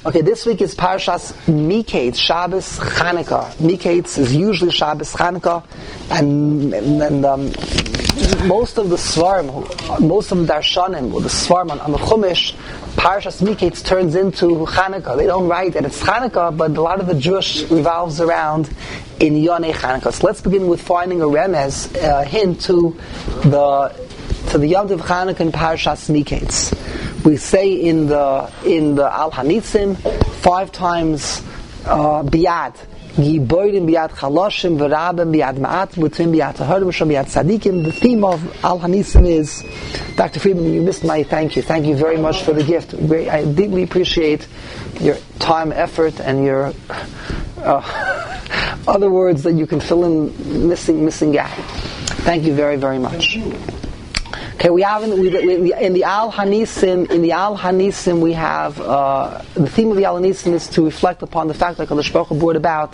Okay, this week is Parshas Miketz, Shabbos Chanukah. Miketz is usually Shabbos Chanukah, and most of the Svarim, most of the Darshanim, or the Svarim on the Chumash, Parshas Miketz turns into Chanukah. They don't write that it's Chanukah, but a lot of the Jewish revolves around in Yonei Chanukah. So let's begin with finding a remez, a hint to the Yom Tov Chanukah in Parshas Miketz. We say in the Al Hanitzim 5 times Biyad. Giborim Biyad Chaloshim V'Rabim Biyad Ma'at B'Tvim Biyad Taharim Shom Biyad Tzadikim. The theme of Al Hanitzim is, Dr. Friedman, you missed my thank you. Thank you very much for the gift. I deeply appreciate your time, effort, and your other words that you can fill in missing gap. Thank you very, very much. Okay, we have in the Al Hanisim we have the theme of the Al Hanisim is to reflect upon the fact that HaKadosh Baruch Hu brought about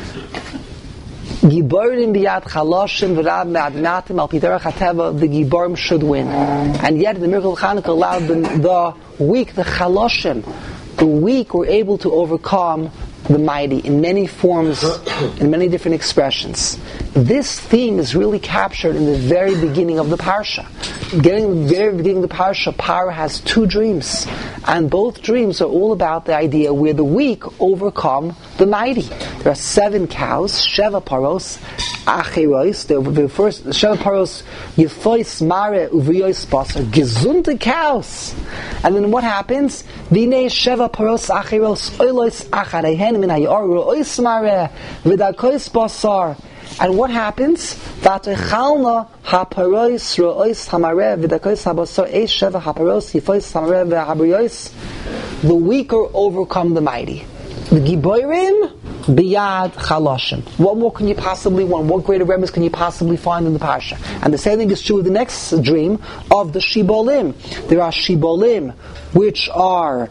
Giborim biyad chaloshim v'rab me'adnatim al piderach hateva. The Giborim should win, and yet the miracle of Chanukah allowed the weak, the chaloshim, the weak were able to overcome the mighty in many forms, in many different expressions. This theme is really captured in the very beginning of the parsha. Getting the very beginning of the parsha, Paro has 2 dreams, and both dreams are all about the idea where the weak overcome the mighty. There are 7 cows, Sheva Paros, Acherois. The first Sheva Paros, Yefois Mare Uvrios Basar, gesunde cows. And then what happens? Vine Sheva Paros Acheros Oilos Acharehen Min Hayor Ois Mare Vidakois Basar. And what happens? Vatechalna haparois rois hamare v'dakois habasar eish sheva haparos yifois hamare v'habrios. The weaker overcome the mighty. The giborim biyad chaloshim. What more can you possibly want? What greater remnants can you possibly find in the parsha? And the same thing is true with the next dream of the shibolim. There are shibolim which are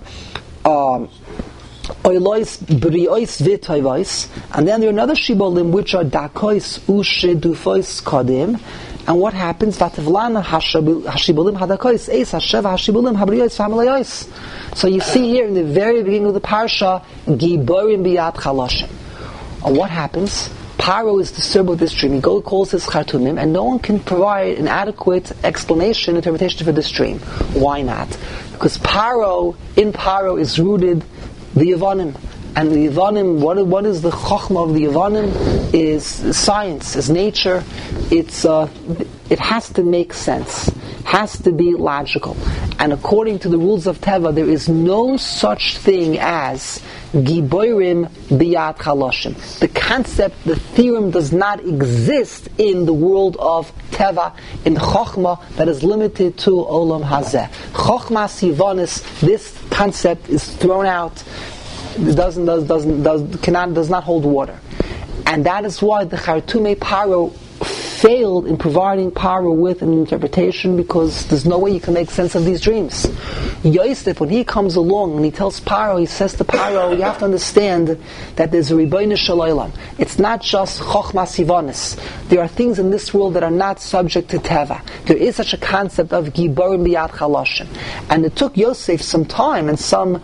Oilois briois v'toivois, and then there are another shibolim which are dakois ushedufois kodim. And what happens? Vativlana hashibolim hadakois eis hasheva hashibolim habriois v'hamalayos. So you see here in the very beginning of the parsha, giborim biyad chaloshim. And what happens? Paro is disturbed with this dream. He calls his Khartoumim, and no one can provide an adequate explanation, interpretation for this dream. Why not? Because in Paro is rooted the Yevanim. And the Yevanim, what is the Chochmah of the Yevanim? Is science, is nature. It has to make sense, has to be logical. And according to the rules of Teva, there is no such thing as Giborim biyad chaloshim. The concept, the theorem does not exist in the world of Teva, in Chochmah that is limited to Olam Hazeh. Chochmah Sivanis, this concept is thrown out. It does not hold water. And that is why the Khartoumei Paro failed in providing Paro with an interpretation, because there's no way you can make sense of these dreams. Yosef, when he comes along and he tells Paro, he says to Paro, you have to understand that there's a Ribono Shel Olam. It's not just Chochmah Sivanis. There are things in this world that are not subject to Teva. There is such a concept of Giborim biyad chaloshim. And it took Yosef some time and some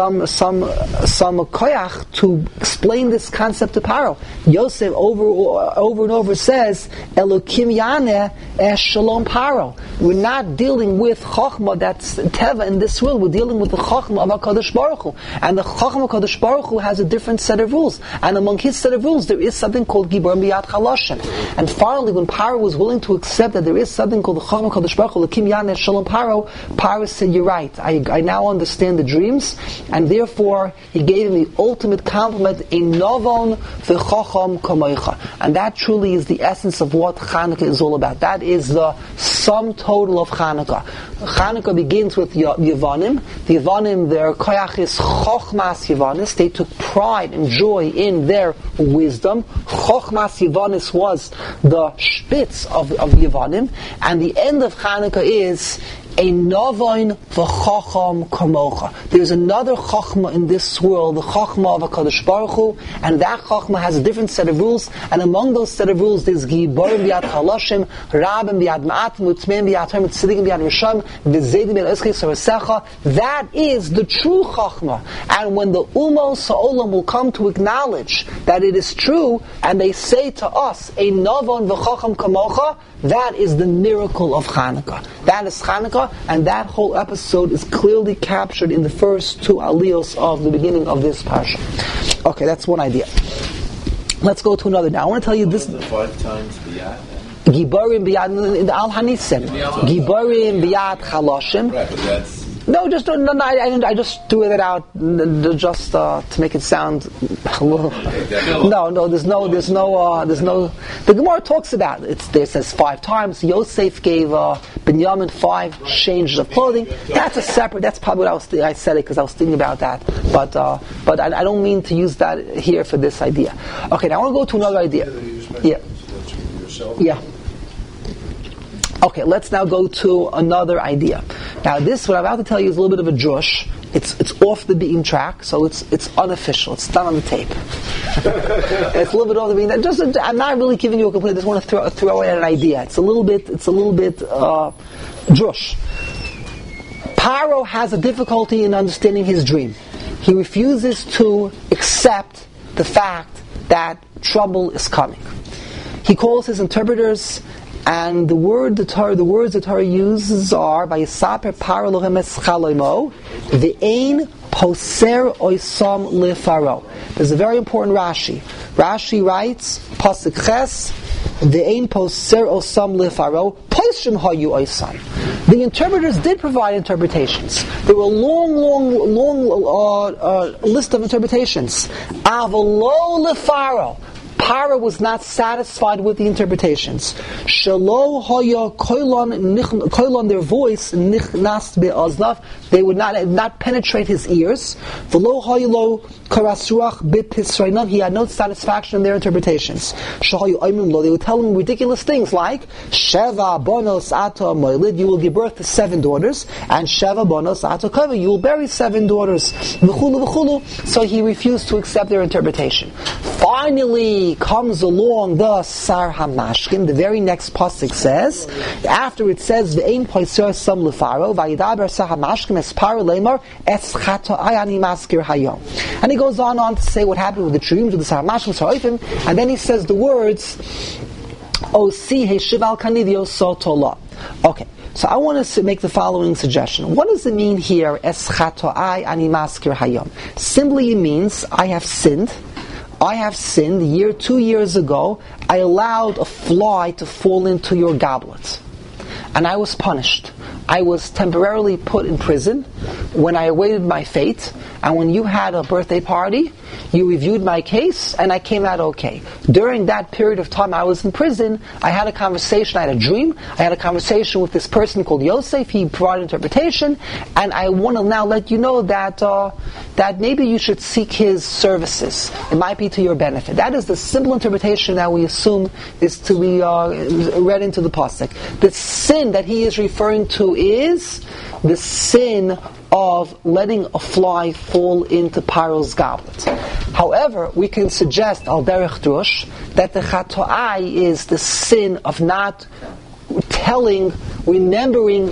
koyach to explain this concept to Paro. Yosef over and over says, Elokim Yaneh Shalom Paro. We're not dealing with Chochmah that's Teva in this world. We're dealing with the Chochmah of HaKadosh Baruch Hu. And the Chochmah of HaKadosh Baruch Hu has a different set of rules. And among his set of rules, there is something called Giborim biyad chaloshim. And finally, when Paro was willing to accept that there is something called the Chochmah of HaKadosh Baruch Hu, Elokim Yaneh Shalom Paro, Paro said, you're right. I now understand the dreams. And therefore, he gave him the ultimate compliment, in Novon v'chocham kamoicha. And that truly is the essence of what Chanukah is all about. That is the sum total of Chanukah. Chanukah begins with Yevanim. The Yevanim, their koyach is Chochmas Yevanis. They took pride and joy in their wisdom. Chochmas Yevanis was the spitz of Yevanim. And the end of Chanukah is a novoin v'chacham kamocha. There's another chachma in this world, the chachma of HaKadosh Baruch Hu, and that chachma has a different set of rules, and among those set of rules there's giborim b'yad chaloshim, rabim b'yad ma'atim, utmeim b'yad hermit, tzadikim b'yad risham, v'zedim b'yad eskei sarasecha. That is the true chachma. And when the umos ha'olam will come to acknowledge that it is true, and they say to us, a novon v'chacham kamocha, that is the miracle of Chanukah. That is Chanukah, and that whole episode is clearly captured in the first two aliyos of the beginning of this parsha. Okay, that's one idea. Let's go to another now. I want to tell you this. The 5 times biyad. Giborim biyad al hanisim. Giborim biyad chaloshim. Right, but that's... No, I just threw it out just to make it sound a little. No. There's no. The Gemara talks about it. There says 5 times. Yosef gave Binyamin 5 changes of clothing. That's a separate. That's probably what I said it because I was thinking about that. But I don't mean to use that here for this idea. Okay, now I want to go to another idea. Yeah. Okay, let's now go to another idea. Now, what I'm about to tell you is a little bit of a drush. It's off the beaten track, so it's unofficial. It's done on the tape. It's a little bit off the beaten track. I'm not really giving you a complete. I just want to throw in an idea. It's a little bit drush. Paro has a difficulty in understanding his dream. He refuses to accept the fact that trouble is coming. He calls his interpreters. And the words the Torah uses are by Yisaper Paro Lohem Es Chalomo, V'ein Poser Oisam Lefaro. There's a very important Rashi. Rashi writes, Pasuk Ches, V'ein Poser Oisam Lefaro, Poishim Hayu Oisam. The interpreters did provide interpretations. There were a long list of interpretations. Avalo Lefaro. Paro was not satisfied with the interpretations. Shelo haya koilon, their voice nichnas be'aznav, they would not penetrate his ears. V'lo haylo karasuach b'pisrainav, he had no satisfaction in their interpretations. Shahayu aimim lo, they would tell him ridiculous things like Sheva bonos ato moilid, you will give birth to 7 daughters, and Sheva bonos ato kava, you will bury 7 daughters. V'chulu v'chulu. So he refused to accept their interpretation. Finally comes along the Sar HaMashkim. The very next pasuk says, after it says V'ein poiser sam lefaro vayidaber Sar HaMashkim es paro lemar es chato'ai ani maskir hayom. And he goes on to say what happened with the dreams of the Sar HaMashkim Saraifim, and then he says the words Osi heshiv al kanidio sotola. Okay. So I want to make the following suggestion. What does it mean here, es chato'ai ani maskir hayom? Simply it means I have sinned. 2 years ago, I allowed a fly to fall into your goblet. And I was punished. I was temporarily put in prison when I awaited my fate. And when you had a birthday party, you reviewed my case, and I came out okay. During that period of time I was in prison, I had a conversation, I had a dream, I had a conversation with this person called Yosef, he provided interpretation, and I want to now let you know that maybe you should seek his services. It might be to your benefit. That is the simple interpretation that we assume is to be read into the pasuk. The sin that he is referring to is the sin of letting a fly fall into Paro's goblet. However, we can suggest al derech drush that the chato'ai is the sin of not remembering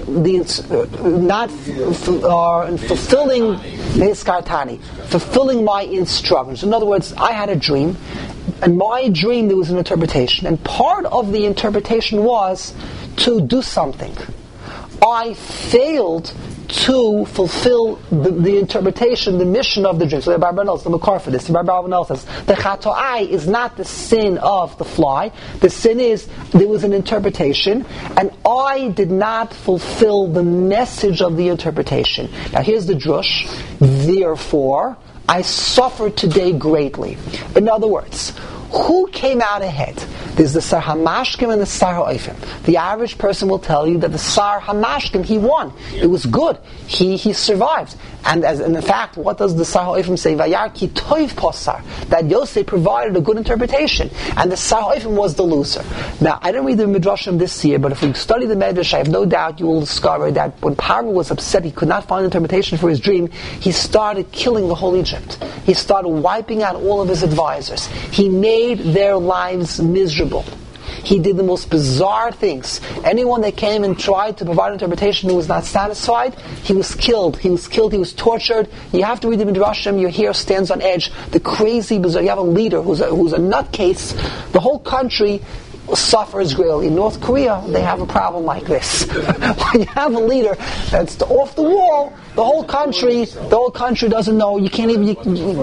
fulfilling hiskartani, fulfilling my instructions. In other words, I had a dream, and my dream there was an interpretation, and part of the interpretation was to do something. I failed to fulfill the interpretation, the mission of the dream. So the Rabbi knows, the Makar for this. The Rabbi says the chato'ai is not the sin of the fly. The sin is there was an interpretation, and I did not fulfill the message of the interpretation. Now here's the drush. Therefore, I suffered today greatly. In other words, who came out ahead? There's the Sar HaMashkim and the Sar HaOifim. The average person will tell you that the Sar HaMashkim, he won. It was good. He survived. And in fact, what does the Sar HaOfim say? Vayar ki toiv posar. That Yosef provided a good interpretation, and the Sar HaOfim was the loser. Now, I didn't read the Midrashim this year, but if we study the Medrash, I have no doubt you will discover that when Paro was upset, he could not find interpretation for his dream, he started killing the whole Egypt. He started wiping out all of his advisors. He made their lives miserable. He did the most bizarre things. Anyone that came and tried to provide interpretation who was not satisfied, he was killed. He was tortured. You have to read the Midrashim, your hair stands on edge. The crazy, bizarre, you have a leader who's a nutcase. The whole country suffers greatly. In North Korea, they have a problem like this. When you have a leader that's off the wall, the whole country doesn't know. You can't even.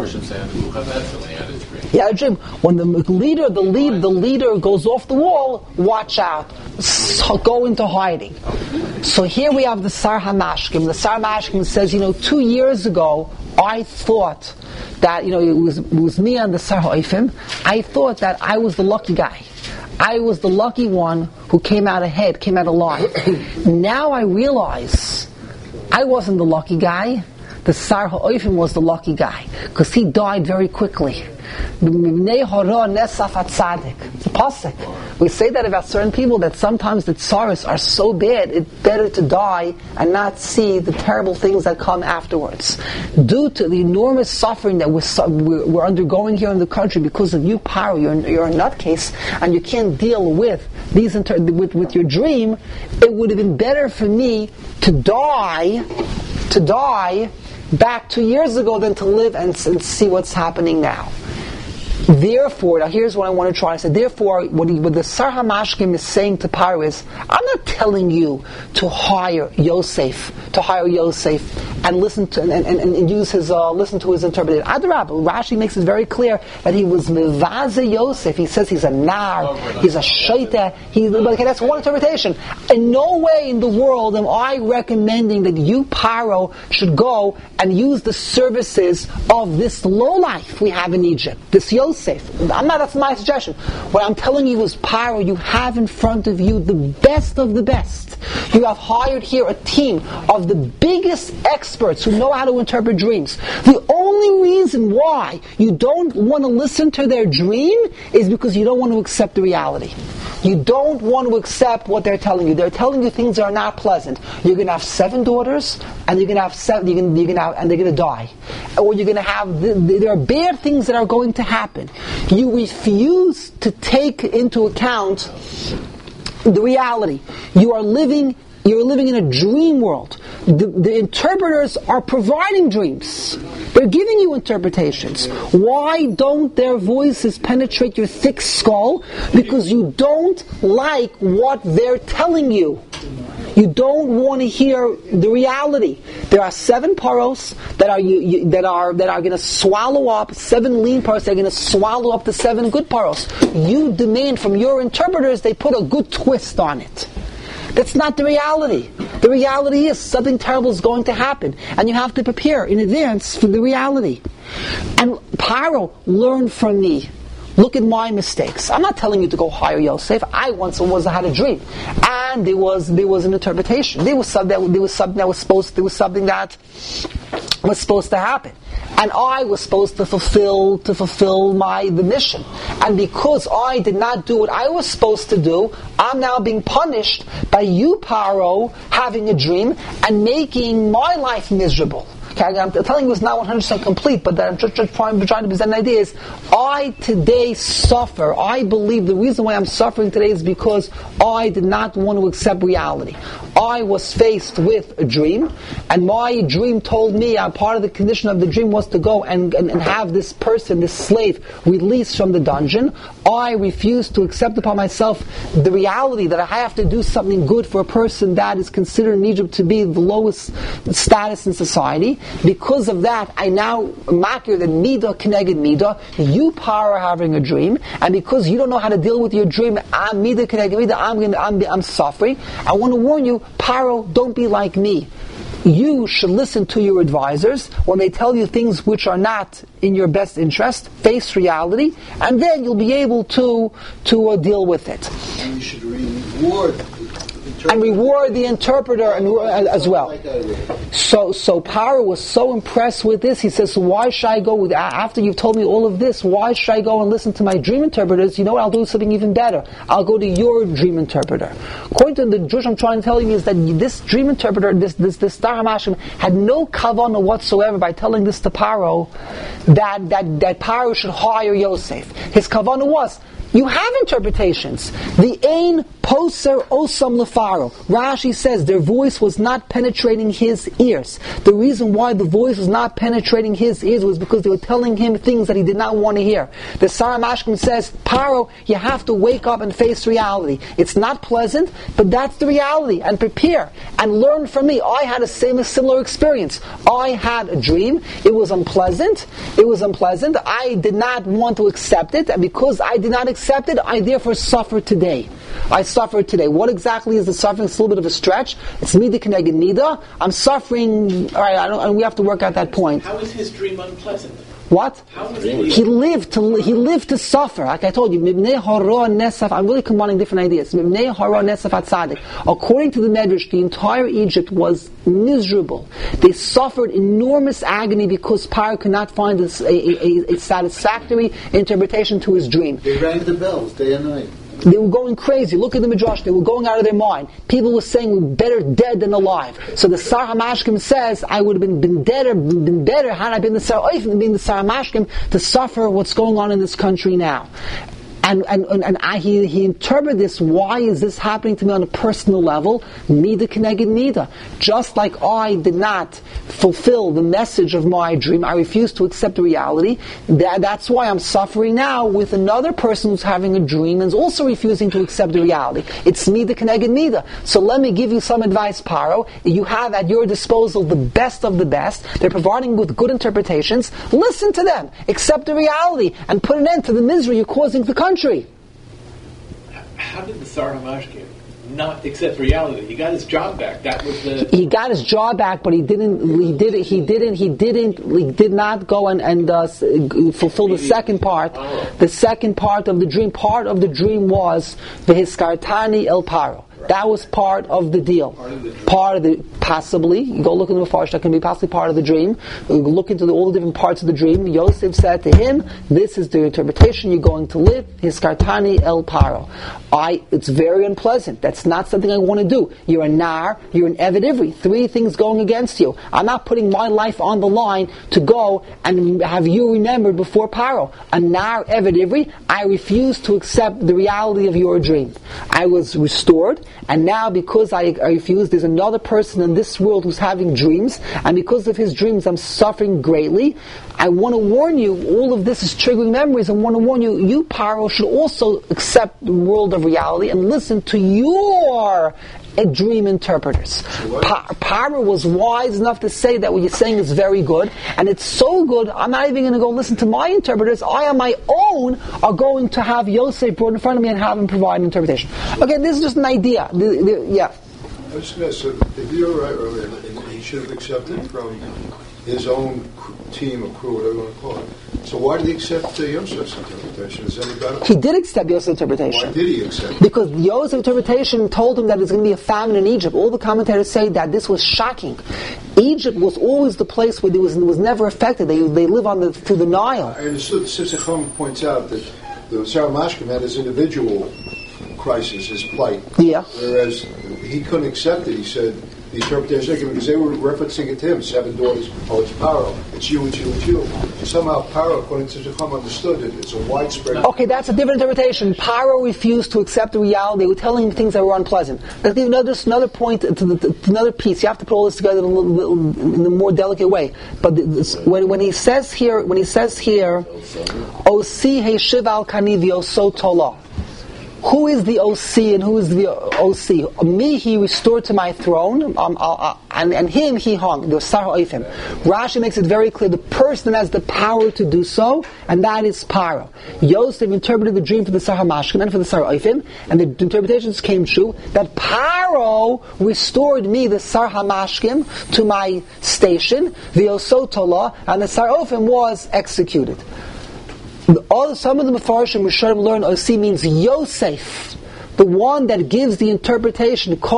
Yeah, Jim. When the leader goes off the wall, watch out. So go into hiding. So here we have the Sar HaMashkim. The Sar HaMashkim says, 2 years ago, I thought that, it was me and the Sar HaOfim. I thought that I was the lucky guy. I was the lucky one who came out ahead, came out alive. Now I realize I wasn't the lucky guy. The Sar HaOfim was the lucky guy, because he died very quickly. It's a pasuk. We say that about certain people, that sometimes the tsaros are so bad, it's better to die and not see the terrible things that come afterwards. Due to the enormous suffering that we're undergoing here in the country because of you, Paro, you're a nutcase, and you can't deal with these with your dream, it would have been better for me to die back 2 years ago than to live and see what's happening now. Therefore, now here's what I want to try to say. Therefore, what the Sar HaMashkim is saying to Paro is, I'm not telling you to hire Yosef and listen to and use his listen to his interpretation. Adrabah, Rashi makes it very clear that he was mevaze Yosef. He says he's a nar, he's a shaita. Okay, that's one interpretation. In no way in the world am I recommending that you, Paro, should go and use the services of this lowlife we have in Egypt, this Yosef. That's my suggestion. What I'm telling you is, Paro, you have in front of you the best of the best. You have hired here a team of the biggest experts who know how to interpret dreams. The only reason why you don't want to listen to their dream is because you don't want to accept the reality. You don't want to accept what they're telling you. They're telling you things that are not pleasant. You're going to have 7 daughters, and you're going to have 7. And they're going to die. Or you're going to have. There are bad things that are going to happen. You refuse to take into account the reality. You're living in a dream world. The interpreters are providing dreams. They're giving you interpretations. Why don't their voices penetrate your thick skull? Because you don't like what they're telling you. You don't want to hear the reality. There are 7 paros that are going to swallow up 7 lean paros. They're going to swallow up the 7 good paros. You demand from your interpreters they put a good twist on it. That's not the reality. The reality is something terrible is going to happen, and you have to prepare in advance for the reality. And Paro, learn from me. Look at my mistakes. I'm not telling you to go hire Yosef. I once had a dream, and there was an interpretation. There was something that was supposed to happen, and I was supposed to fulfill the mission. And because I did not do what I was supposed to do, I'm now being punished by you, Paro, having a dream and making my life miserable. Okay, I'm telling you it's not 100% complete, but that I'm just trying to present an idea is, I today suffer. I believe the reason why I'm suffering today is because I did not want to accept reality. I was faced with a dream, and my dream told me, part of the condition of the dream was to go and have this person, this slave, released from the dungeon. I refused to accept upon myself the reality that I have to do something good for a person that is considered in Egypt to be the lowest status in society. Because of that, I now makir that midah keneged midah. You, Paro, are having a dream, and because you don't know how to deal with your dream, I'm midah keneged midah. I'm suffering. I want to warn you, Paro, don't be like me. You should listen to your advisors when they tell you things which are not in your best interest. Face reality, and then you'll be able to deal with it. And you should reward and reward the interpreter as well. So Paro was so impressed with this, he says, so why should I go after you've told me all of this, why should I go and listen to my dream interpreters? You know what, I'll do something even better. I'll go to your dream interpreter. According to the Jewish, I'm trying to tell you is that this dream interpreter, this Sar HaMashkim, had no kavanah whatsoever by telling this to Paro that Paro should hire Yosef. His kavanah was, you have interpretations. The Ein Poser Osam Lefaro. Rashi says their voice was not penetrating his ears. The reason why the voice was not penetrating his ears was because they were telling him things that he did not want to hear. The Sar HaMashkim says, Paro, you have to wake up and face reality. It's not pleasant, but that's the reality. And prepare and learn from me. I had a similar experience. I had a dream. It was unpleasant. I did not want to accept it, and because I did not accept it, I therefore suffer today. What exactly is the suffering? It's a little bit of a stretch. It's Mida Keneged Mida. I'm suffering. All right, and we have to work out that point. How is his dream unpleasant? What? He lived to suffer. Like I told you, Mibnei Hara Nesaf. I'm really combining different ideas. Mibnei Hara Nesaf Atzadik. According to the Medrash, the entire Egypt was miserable. They suffered enormous agony because Paro could not find a satisfactory interpretation to his dream. They rang the bells day and night. They were going crazy. Look at the Midrash. They were going out of their mind. People were saying we're better dead than alive. So the Sar HaMashkim says, I would have been better had I been the Sar HaMashkim to suffer what's going on in this country now. He interpreted this, why is this happening to me on a personal level? Mida Keneged Mida. Just like I did not fulfill the message of my dream, I refused to accept the reality, that's why I'm suffering now with another person who's having a dream and is also refusing to accept the reality. It's Mida Keneged Mida. So let me give you some advice, Paro. You have at your disposal the best of the best. They're providing with good interpretations. Listen to them. Accept the reality and put an end to the misery you're causing the country. How did the Sar HaMashkim not accept reality? He got his job back. That was He got his job back, but he did not go and fulfill the second part. The second part of the dream. Part of the dream was the Hiskartani El Paro. That was part of the deal. Possibly, you go look in the Mefarsh, that can be possibly part of the dream. Look into all the different parts of the dream. Yosef said to him, this is the interpretation you're going to live, Hiskartani El Paro. It's very unpleasant. That's not something I want to do. You're a nar, you're an Eved Ivri. 3 things going against you. I'm not putting my life on the line to go and have you remembered before Paro. A nar, Eved Ivri, I refuse to accept the reality of your dream. I was restored, and now because I refuse, there's another person in this world who's having dreams, and because of his dreams I'm suffering greatly. I want to warn you, all of this is triggering memories. I want to warn you, you Paro should also accept the world of reality and listen to your dream interpreters. Paro was wise enough to say that what you're saying is very good, and it's so good, I'm not even going to go listen to my interpreters. I on my own are going to have Yosef brought in front of me and have him provide an interpretation. Okay, this is just an idea. Yeah. I was going to say, if you're right earlier, he should have accepted from his own team or crew, whatever you want to call it. So why did he accept Yosef's interpretation? Is any better? He did accept Yosef's interpretation. Why did he accept? Because Yosef's interpretation told him that there's going to be a famine in Egypt. All the commentators say that this was shocking. Egypt was always the place where it was never affected. They live through the Nile. I understood. Sifsecham points out that the Sar HaMashkim had his individual crisis, his plight. Yeah. Whereas he couldn't accept it. He said the interpretation, because they were referencing it to him, 7 daughters, it's Paro, it's you. So somehow Paro, according to Sifsecham, understood it. It's a widespread... Okay, that's a different interpretation. Paro refused to accept the reality. They were telling him things that were unpleasant. Let's give another point to another piece. You have to put all this together in a more delicate way. But when he says here, Osi Heishiv al Kanivio So Tola. Who is the OC and who is the OC? Me he restored to my throne, and him he hung, the Sar HaOfim. Rashi makes it very clear, the person has the power to do so, and that is Paro. Yosef interpreted the dream for the Sar HaMashkim and for the Sar HaOfim, and the interpretations came true, that Paro restored me, the Sar HaMashkim, to my station, the Osotola, and the Sar HaOfim was executed. Some of the Mefarshim Rishonim learn Osi means Yosef the one that gives the interpretation, the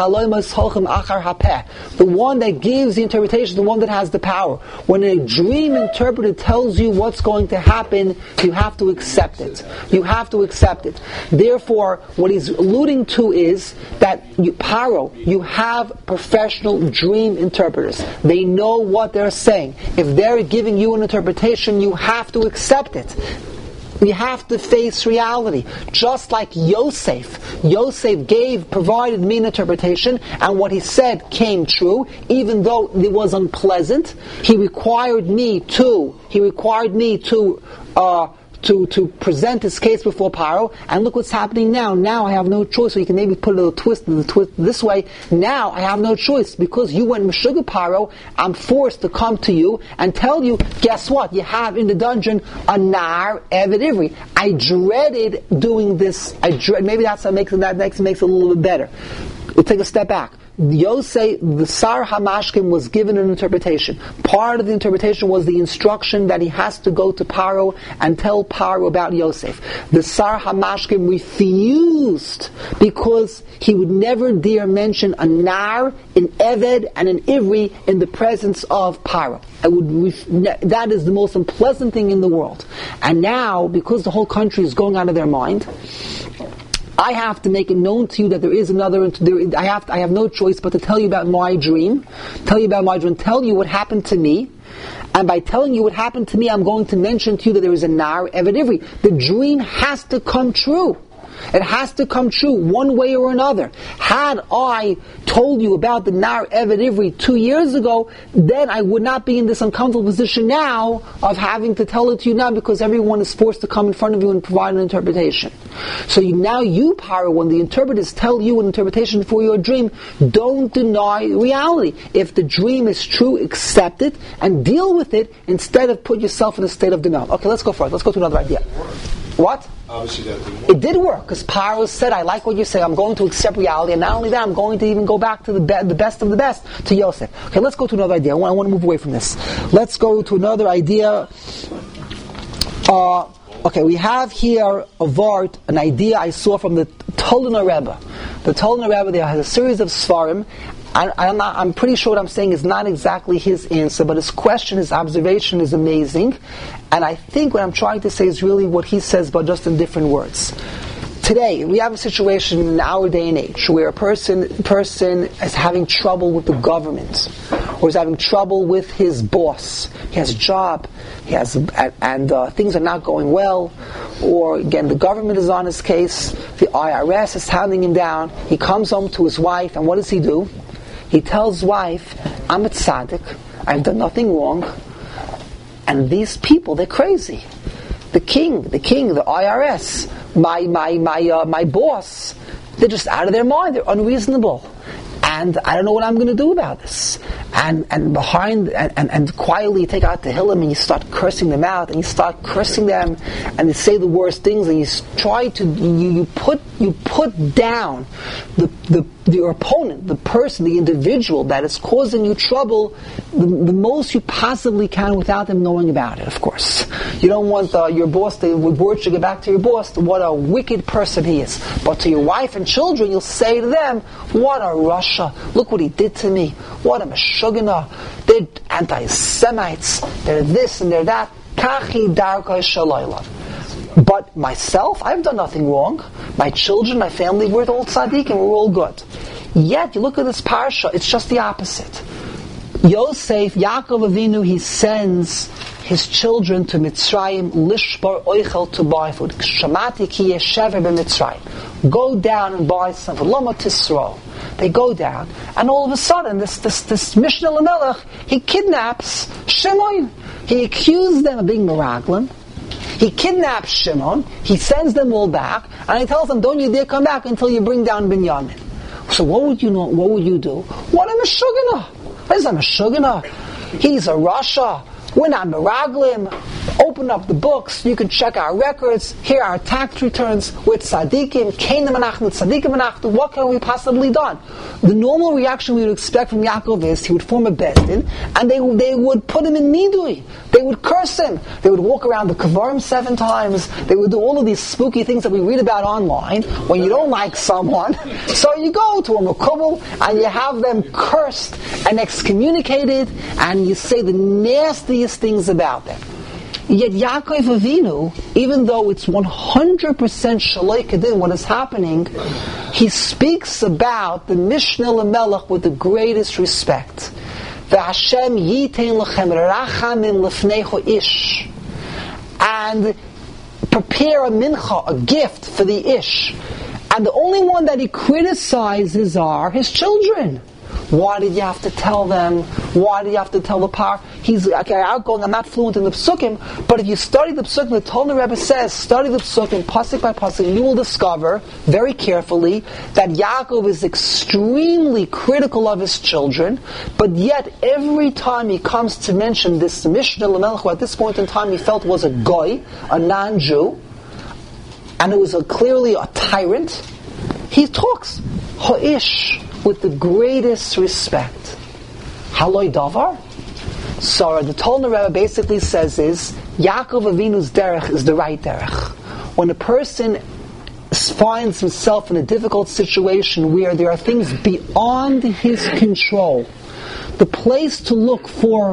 one that gives the interpretation, the one that has the power. When a dream interpreter tells you what's going to happen, you have to accept it. You have to accept it. Therefore, what he's alluding to is that Paro, you have professional dream interpreters. They know what they're saying. If they're giving you an interpretation, you have to accept it. You have to face reality. Just like Yosef provided me an interpretation, and what he said came true, even though it was unpleasant. He required me to present his case before Paro, and look what's happening now. Now I have no choice. So you can maybe put a little twist this way. Now I have no choice because you went Meshuggah Paro. I'm forced to come to you and tell you, guess what? You have in the dungeon a Nar Eved Ivri. I dreaded doing this. Maybe that's what makes it a little bit better. We'll take a step back. Yosef, the Sar HaMashkim, was given an interpretation. Part of the interpretation was the instruction that he has to go to Paro and tell Paro about Yosef. The Sar HaMashkim refused because he would never dare mention a Nar, an Eved, and an Ivri in the presence of Paro. That is the most unpleasant thing in the world. And now, because the whole country is going out of their mind, I have to make it known to you that there is another. I have no choice but to tell you about my dream. Tell you what happened to me. And by telling you what happened to me, I'm going to mention to you that there is a Nar Eved Ivri. The dream has to come true. It has to come true one way or another. Had I told you about the Nar Eved Ivri 2 years ago, then I would not be in this uncomfortable position now of having to tell it to you now, because everyone is forced to come in front of you and provide an interpretation. So now you, Paro, when the interpreters tell you an interpretation for your dream, don't deny reality. If the dream is true, accept it and deal with it instead of put yourself in a state of denial. Okay, let's go for it. Let's go to another idea. What? Obviously that didn't work. It did work, because Paro said, I like what you say, I'm going to accept reality, and not only that, I'm going to even go back to the best of the best, to Yosef. Okay, let's go to another idea. I want to move away from this. Let's go to another idea. Okay, we have here a vart, an idea I saw from the Tolner Rebbe. The Tolner Rebbe there has a series of Svarim. I'm pretty sure what I'm saying is not exactly his answer, but his question, his observation is amazing. And I think what I'm trying to say is really what he says, but just in different words. Today, we have a situation in our day and age where a person is having trouble with the government, or is having trouble with his boss. He has a job, and things are not going well, or again, the government is on his case, the IRS is hounding him down. He comes home to his wife, and what does he do? He tells his wife, I'm a tzaddik, I've done nothing wrong, and these people, they're crazy. The king, the IRS, my boss, they're just out of their mind, they're unreasonable. And I don't know what I'm going to do about this. And quietly you take out the Tehillim and you start cursing them out, and you start cursing them, and you say the worst things, and you try to you put down your opponent, the person, the individual that is causing you trouble, the most you possibly can without them knowing about it. Of course, you don't want your boss. The word should get back to your boss. What a wicked person he is. But to your wife and children, you'll say to them, "What a Russia! Look what he did to me. What a Meshuggah! They're anti-Semites. They're this and they're that. Kachi darkai shalayla." But myself, I've done nothing wrong. My children, my family, we're all tzaddik and we're all good. Yet, you look at this parsha, it's just the opposite. Yosef, Yaakov Avinu, he sends his children to Mitzrayim, lishbar oichel, to buy food. Shamati ki yeshever b'Mitzrayim. Go down and buy some food. Lama tisro. They go down, and all of a sudden, this Mishnah Lamelech, he kidnaps Shimon. He accused them of being meraglim. He kidnaps Shimon, he sends them all back, and he tells them, don't you dare come back until you bring down Binyamin. So what would you do? What a Meshuggah! What is a Meshuggah? He's a Rasha. We're not meraglim. Open up the books. You can check our records. Here are our tax returns. We're tzaddikim. Keinim anachnu, tzaddikim anachnu. What can we possibly done? The normal reaction we would expect from Yaakov is he would form a bezdin, and they would put him in nidui. They would curse him. They would walk around the kavarim 7 times. They would do all of these spooky things that we read about online when you don't like someone. So you go to a makubal and you have them cursed and excommunicated, and you say the nastiest things about them. Yet Yaakov Avinu, even though it's 100% shaloi kedin what is happening, he speaks about the Mishnah Lamelech with the greatest respect. V'Hashem yitein lechem rachamim lefnecho ish, and prepare a mincha, a gift for the ish. And the only one that he criticizes are his children. Why did you have to tell them? Why did you have to tell the par? He's outgoing. I'm not fluent in the psukim, but if you study the psukim, the Tolna Rebbe says, study the psukim pasuk by pasuk, and you will discover very carefully that Yaakov is extremely critical of his children. But yet, every time he comes to mention this Mishnah Lamelech, who at this point in time he felt was a goy, a non-Jew, and it was clearly a tyrant, he talks ha'ish with the greatest respect. Haloi davar? So the Tolna Rebbe basically says is, Yaakov Avinu's derech is the right derech. When a person finds himself in a difficult situation where there are things beyond his control, the place to look for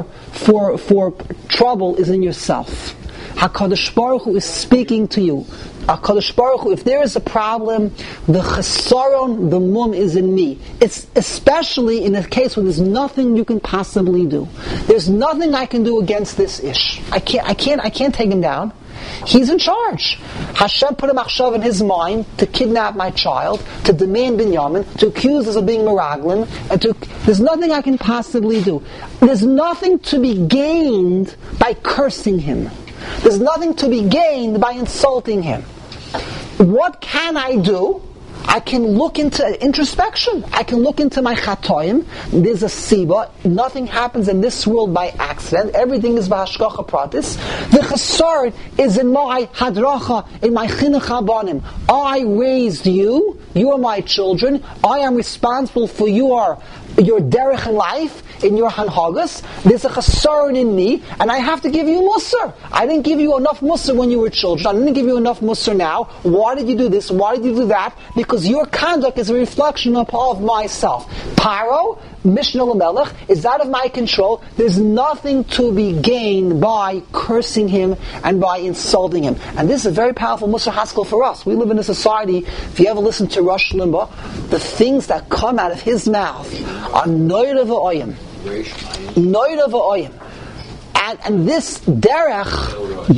trouble is in yourself. HaKadosh Baruch Hu is speaking to you. HaKadosh Baruch Hu, if there is a problem, the chesaron, the mum is in me. It's especially in a case where there's nothing you can possibly do. There's nothing I can do against this ish. I can't take him down. He's in charge. Hashem put a machshav in his mind to kidnap my child, to demand Binyamin, to accuse us of being meraglim, and there's nothing I can possibly do. There's nothing to be gained by cursing him. There's nothing to be gained by insulting him. What can I do? I can look into introspection. I can look into my chatoim. There's a siba. Nothing happens in this world by accident. Everything is b'hashgacha pratis. The chesar is in my hadracha, in my chinuch habanim. I raised you. You are my children. I am responsible for your derech in life, in your hanhagas. There's a chesar in me, and I have to give you musar. I didn't give you enough musar when you were children. I didn't give you enough musar now. Why did you do this? Why did you do that? Because your conduct is a reflection of myself. Paro, Mishnah Lamelech, is out of my control. There's nothing to be gained by cursing him and by insulting him. And this is a very powerful Musar Haskell for us. We live in a society, if you ever listen to Rush Limbaugh, the things that come out of his mouth are noida v'oyim. Noida v'oyim. And this derech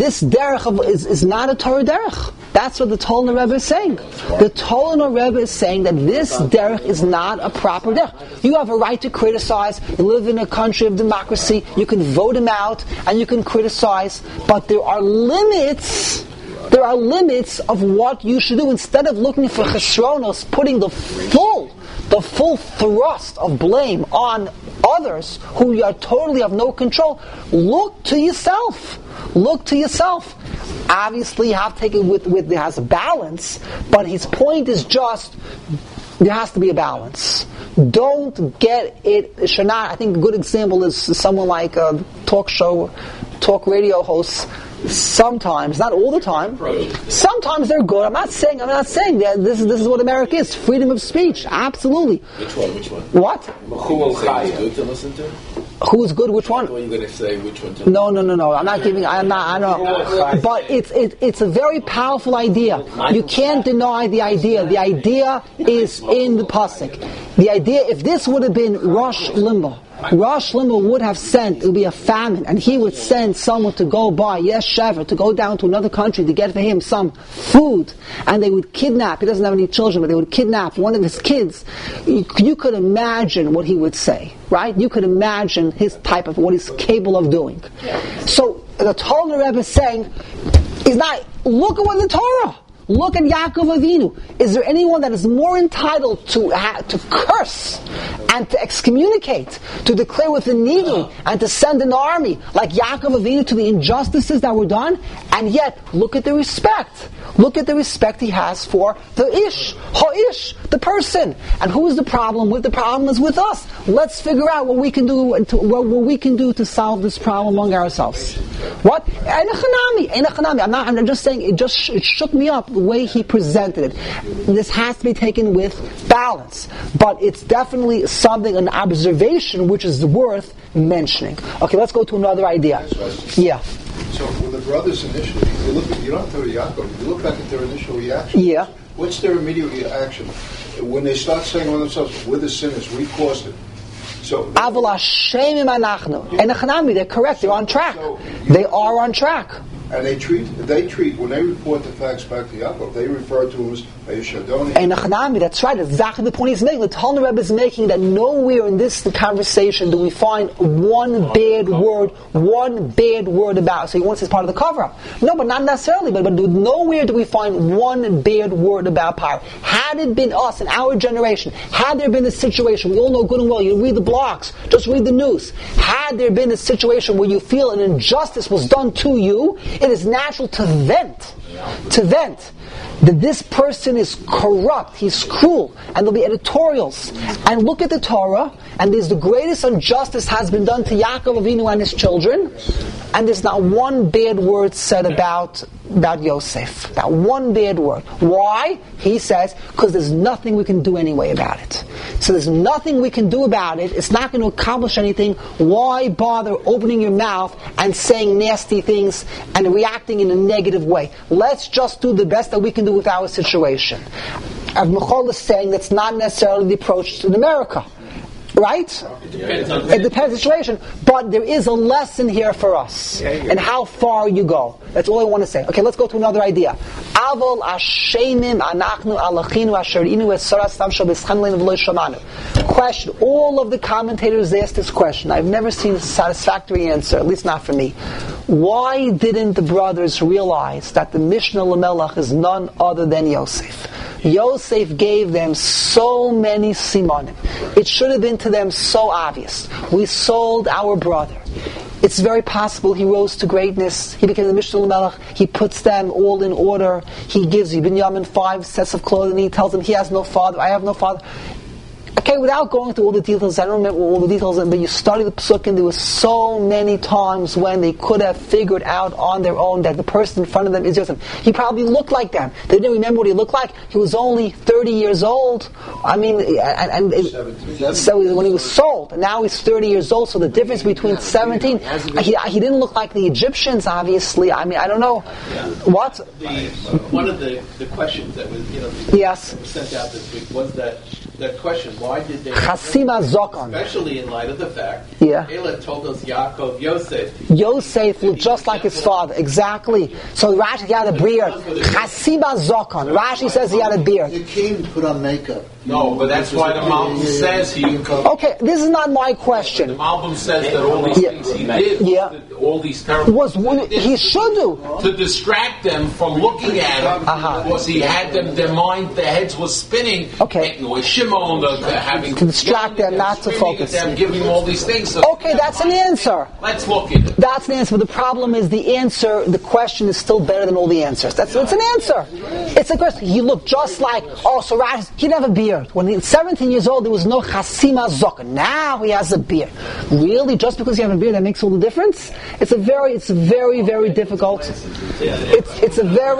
is not a Torah derech. That's what the Tolna Rebbe is saying. The Tolna Rebbe is saying that this derech is not a proper derech. You have a right to criticize. You live in a country of democracy. You can vote him out and you can criticize. But there are limits. There are limits of what you should do. Instead of looking for chesronos, putting the full thrust of blame on others who you are totally have no control, look to yourself. Look to yourself. Obviously, you have to take it with there has a balance, but his point is just there has to be a balance. Don't get it. I think a good example is someone like a talk radio host. Sometimes, not all the time. Sometimes they're good. I'm not saying that this is what America is. Freedom of speech, absolutely. Which one? What? Who is good to listen to? Who is good? Which one? What are you going to say? Which one? To No. I'm not giving. I know. But it's a very powerful idea. You can't deny the idea. The idea is in the pasuk. The idea. If this would have been Rush Limbaugh would have sent, it would be a famine, and he would send someone to go buy, to go down to another country to get for him some food, and they would kidnap, he doesn't have any children, but they would kidnap one of his kids. You could imagine what he would say, right? You could imagine his type of, what he's capable of doing. So, the Tolna Rebbe is saying, look at what the Torah. Look at Yaakov Avinu. Is there anyone that is more entitled to curse and to excommunicate, to declare with the needle, and to send an army like Yaakov Avinu to the injustices that were done? And yet, look at the respect. Look at the respect he has for the ish, ha-ish, the person. And who is the problem with? The problem is with us. Let's figure out what we can do to solve this problem among ourselves. What? I'm just saying, it shook me up the way he presented it. This has to be taken with balance. But it's definitely something, an observation, which is worth mentioning. Okay, let's go to another idea. Yeah. So when the brothers initially, you don't have to go to Yaakov, you look back at their initial reaction. Yeah. What's their immediate reaction? When they start saying on themselves, we're the sinners, we caused it. So Aval Hashem im'anachnu. And Echanami, they're correct, they're on track. They are on track. And they treat, when they report the facts back to Yaakov, they refer to him as Ayishadoni. And Echanami, that's right, that's exactly the point he's making. The Talmud Rebbe is making that nowhere in this conversation do we find one bad word about. So he wants this part of the cover-up. No, but not necessarily, but nowhere do we find one bad word about power. Had it been us in our generation, had there been a situation, we all know good and well, you read the blogs, just read the news, had there been a situation where you feel an injustice was done to you, it is natural to vent that this person is corrupt, he's cruel, and there'll be editorials. And look at the Torah, and there's the greatest injustice has been done to Yaakov Avinu and his children, and there's not one bad word said about Yosef. Not one bad word. Why? He says, because there's nothing we can do anyway about it. So there's nothing we can do about it. It's not going to accomplish anything. Why bother opening your mouth and saying nasty things and reacting in a negative way? Let's just do the best that we can do with our situation. As Michal is saying, that's not necessarily the approach in America. Right? It depends on the situation. But there is a lesson here for us. And how far you go. That's all I want to say. Okay, let's go to another idea. Aval ashemim anachnu alachinu asher inu esaras tamsho b'schemlein v'lo shamanu. Question. All of the commentators asked this question. I've never seen a satisfactory answer, at least not for me. Why didn't the brothers realize that the Mishnah Lamelech is none other than Yosef? Yosef gave them so many simanim. It should have been to them so obvious. We sold our brother. It's very possible he rose to greatness. He became the Mishnah Lamelech. He puts them all in order. He gives Binyamin 5 sets of clothing. He tells them he has no father. I have no father. Okay, without going through all the details, I don't remember all the details, but you study the Psukim, there were so many times when they could have figured out on their own that the person in front of them is Yosef. He probably looked like them. They didn't remember what he looked like. He was only 30 years old. I mean, so when he was sold, and now he's 30 years old, so the difference between 17, he didn't look like the Egyptians, obviously. I mean, I don't know. What? One of the questions that was, yes, sent out this week was that question, why did they Chasima Zokon, especially in light of the fact Elah told us Yaakov Yosef looked just like his father, exactly. So Rashi had a beard. Chasima Zokon. Rashi says he had a beard. The king put on makeup. No, but that's why the Malbim says he... Okay, this is not my question. The Malbim says that all these things he did, all these terrible things he should do. To distract them from looking at him, because he had them, their heads were spinning. Okay. With Shimon, having... To distract them, not to focus. Them, giving them all these things. So okay, that's an answer. Let's look at it. That's an answer, but the problem is the question is still better than all the answers. It's an answer. It's a question. He looked just like, so Rashi, he didn't have a beard. When he was 17 years old, there was no chasima zokah. Now he has a beard. Really? Just because you have a beard, that makes all the difference? It's a very difficult. It's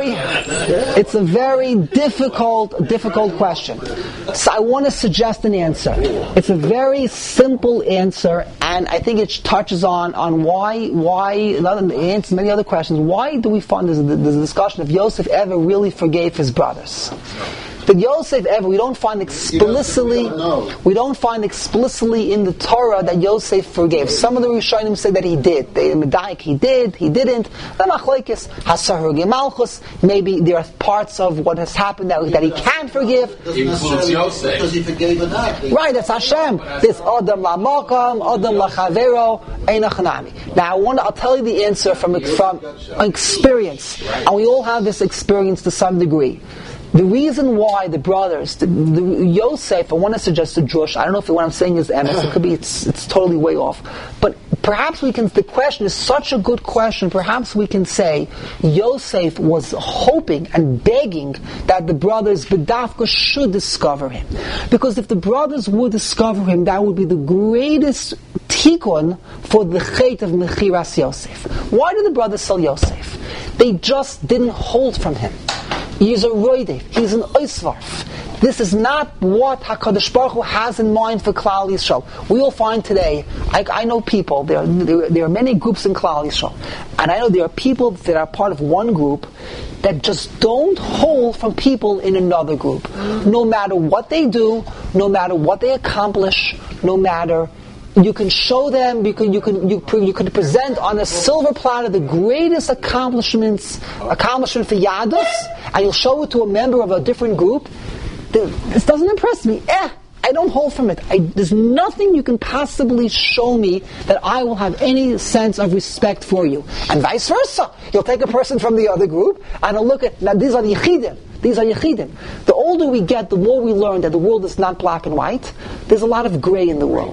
a very difficult question. So I want to suggest an answer. It's a very simple answer, and I think it touches on why answers many other questions. Why do we find there's a discussion if Yosef ever really forgave his brothers? Did Yosef ever? We don't find explicitly in the Torah that Yosef forgave. Some of the Rishonim say that he did. He did. He didn't. The Machlokes Hasar Gemalchus. Maybe there are parts of what has happened that he can forgive. Includes Yosef. Because he forgave enough. Right, that's Hashem. This Adam la Makam, Adam la Chavero, Einachanami. Now I'll tell you the answer from experience, and we all have this experience to some degree. The reason why the brothers, the Yosef, I want to suggest to Josh, I don't know if what I'm saying is emes, it could be it's totally way off, but perhaps the question is such a good question, perhaps we can say Yosef was hoping and begging that the brothers B'dafka should discover him. Because if the brothers would discover him, that would be the greatest tikkun for the chait of Mechiras Yosef. Why did the brothers sell Yosef? They just didn't hold from him. He's a roidef. He's an oisvarf. This is not what HaKadosh Baruch Hu has in mind for Klal Yisrael. We will find today, I know people, there are many groups in Klal Yisrael, and I know there are people that are part of one group that just don't hold from people in another group. No matter what they do, no matter what they accomplish, no matter... You can show them, you could present on a silver platter the greatest accomplishment for Yadus, and you'll show it to a member of a different group. This doesn't impress me. I don't hold from it. There's nothing you can possibly show me that I will have any sense of respect for you. And vice versa. You'll take a person from the other group, and I'll look at, now these are the Yechidim. These are Yechidim. The older we get, the more we learn that the world is not black and white. There's a lot of gray in the world.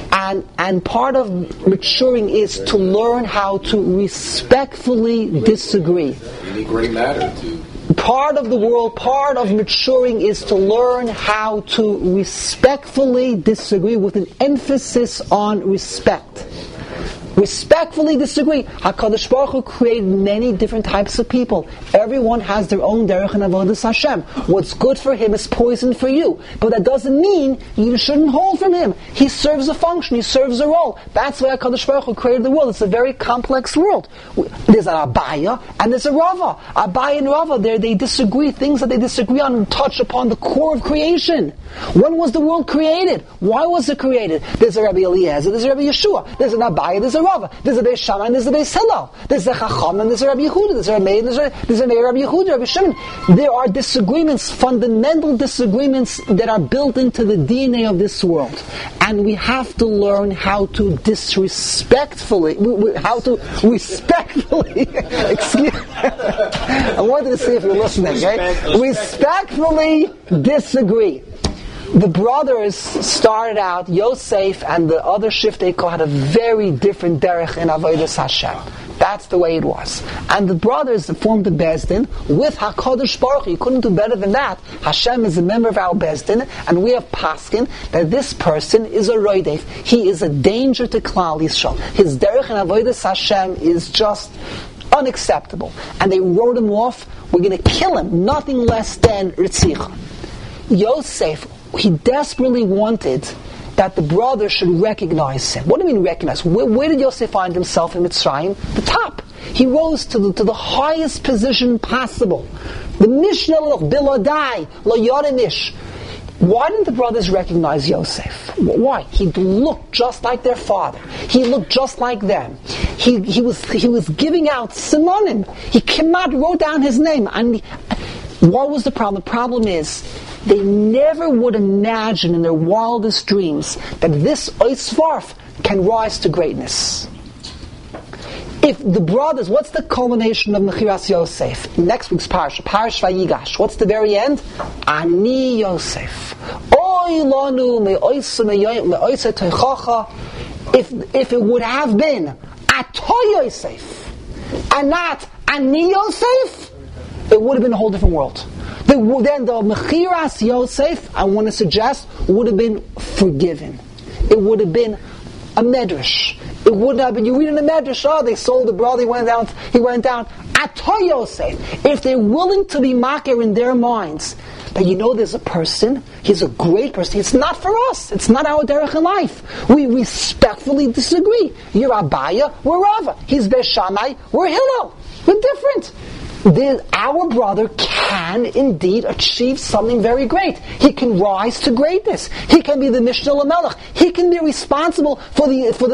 And part of maturing is to learn how to respectfully disagree. Any gray matter too. Part of maturing is to learn how to respectfully disagree with an emphasis on respect. Respectfully disagree. HaKadosh Baruch Hu created many different types of people. Everyone has their own derech and avodas Hashem. What's good for him is poison for you. But that doesn't mean you shouldn't hold from him. He serves a function. He serves a role. That's why HaKadosh Baruch Hu created the world. It's a very complex world. There's an Abaya and there's a Rava. Abaya and Rava, they disagree. Things that they disagree on touch upon the core of creation. When was the world created? Why was it created? There's a Rabbi Eliezer, there's a Rabbi Yeshua, there's an Abaya, there's a Rava, there's a Beis Shammai, and there's a Beis Hillel, there's a Chacham, and there's a Rabbi Yehuda, there's a Meir, there's a Meir Rabbi Yehuda, Rabbi Shimon. There are disagreements, fundamental disagreements that are built into the DNA of this world, and we have to learn how to respectfully, excuse me, I wanted to see if you're listening, right? Respectfully disagree. The brothers started out, Yosef and the other Shiftei Koh had a very different derech in Avodas Hashem. That's the way it was. And the brothers formed the Bezdin with HaKadosh Baruch Hu. You couldn't do better than that. Hashem is a member of our Bezdin, and we have Paskin that this person is a Roidef. He is a danger to Klal Yisrael. His derech in Avodas Hashem is just unacceptable. And they wrote him off. We're going to kill him. Nothing less than Ritzicha. Yosef, he desperately wanted that the brothers should recognize him. What do you mean recognize? Where did Yosef find himself in Mitzrayim? The top. He rose to the highest position possible. The Mishnah Biladai Lo Yoremish. Why didn't the brothers recognize Yosef? Why? He looked just like their father. He looked just like them. He was giving out simonim. He cannot wrote down his name. And what was the problem? The problem is they never would imagine in their wildest dreams that this Oisvarf can rise to greatness. If the brothers, what's the culmination of Mechiras Yosef? Next week's Parish Vayigash. What's the very end? Ani Yosef. Oy lanu me'oisa toichacha. If it would have been Ato Yosef and not Ani Yosef, it would have been a whole different world. Then the Mechiras Yosef, I want to suggest, would have been forgiven. It would have been a medrash. It would not have been, you read in the medrash, they sold the brother, he went down. Ato Yosef. If they're willing to be makir in their minds, that there's a person, he's a great person, it's not for us, it's not our derech in life. We respectfully disagree. You're Abaya, we're Rava. He's Beis Shammai, we're Hillel. We're different. our brother can indeed achieve something very great. He can rise to greatness. He can be the Mishnah Lamelech. He can be responsible for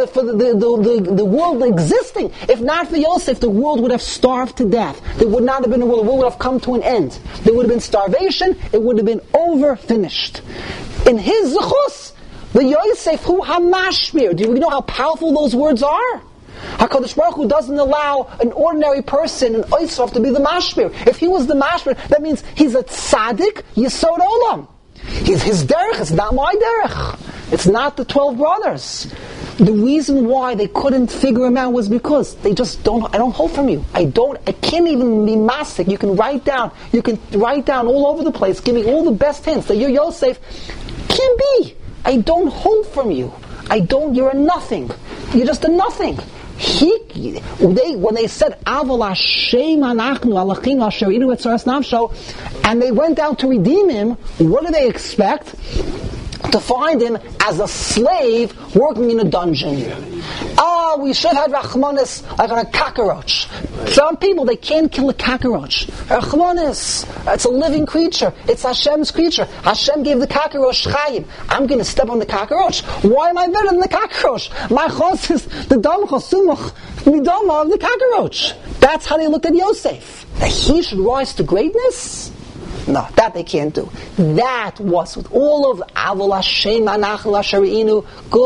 the world existing. If not for Yosef, the world would have starved to death. There would not have been a world. The world would have come to an end. There would have been starvation. It would have been over, finished. In his zechus, the Yosef hu hamashmir. Do you know how powerful those words are? HaKadosh Baruch Hu doesn't allow an ordinary person, an Oisraf, to be the mashmir. If he was the mashmir, that means he's a tzaddik yisod olam. His derech is not my derech. It's not the 12 brothers. The reason why they couldn't figure him out was because they just don't. I don't hold from you. I can't even be masik. You can write down all over the place. Give me all the best hints that you're Yosef. Can't be. I don't hold from you. You're a nothing. You're just a nothing. When they said Aval Hashem Anachnu Alachim Asher Inu Etzaras Nafsho, and they went down to redeem him, what do they expect? To find him as a slave working in a dungeon. We should have Rachmanis like on a cockroach. Some people, they can't kill a cockroach. Rachmanis, it's a living creature. It's Hashem's creature. Hashem gave the cockroach chayim. I'm going to step on the cockroach. Why am I better than the cockroach? My chos is the dam chosumach midama of the cockroach. That's how they looked at Yosef. That he should rise to greatness? No, that they can't do. That was with all of Avol Hashem Anachnu Asher Inu.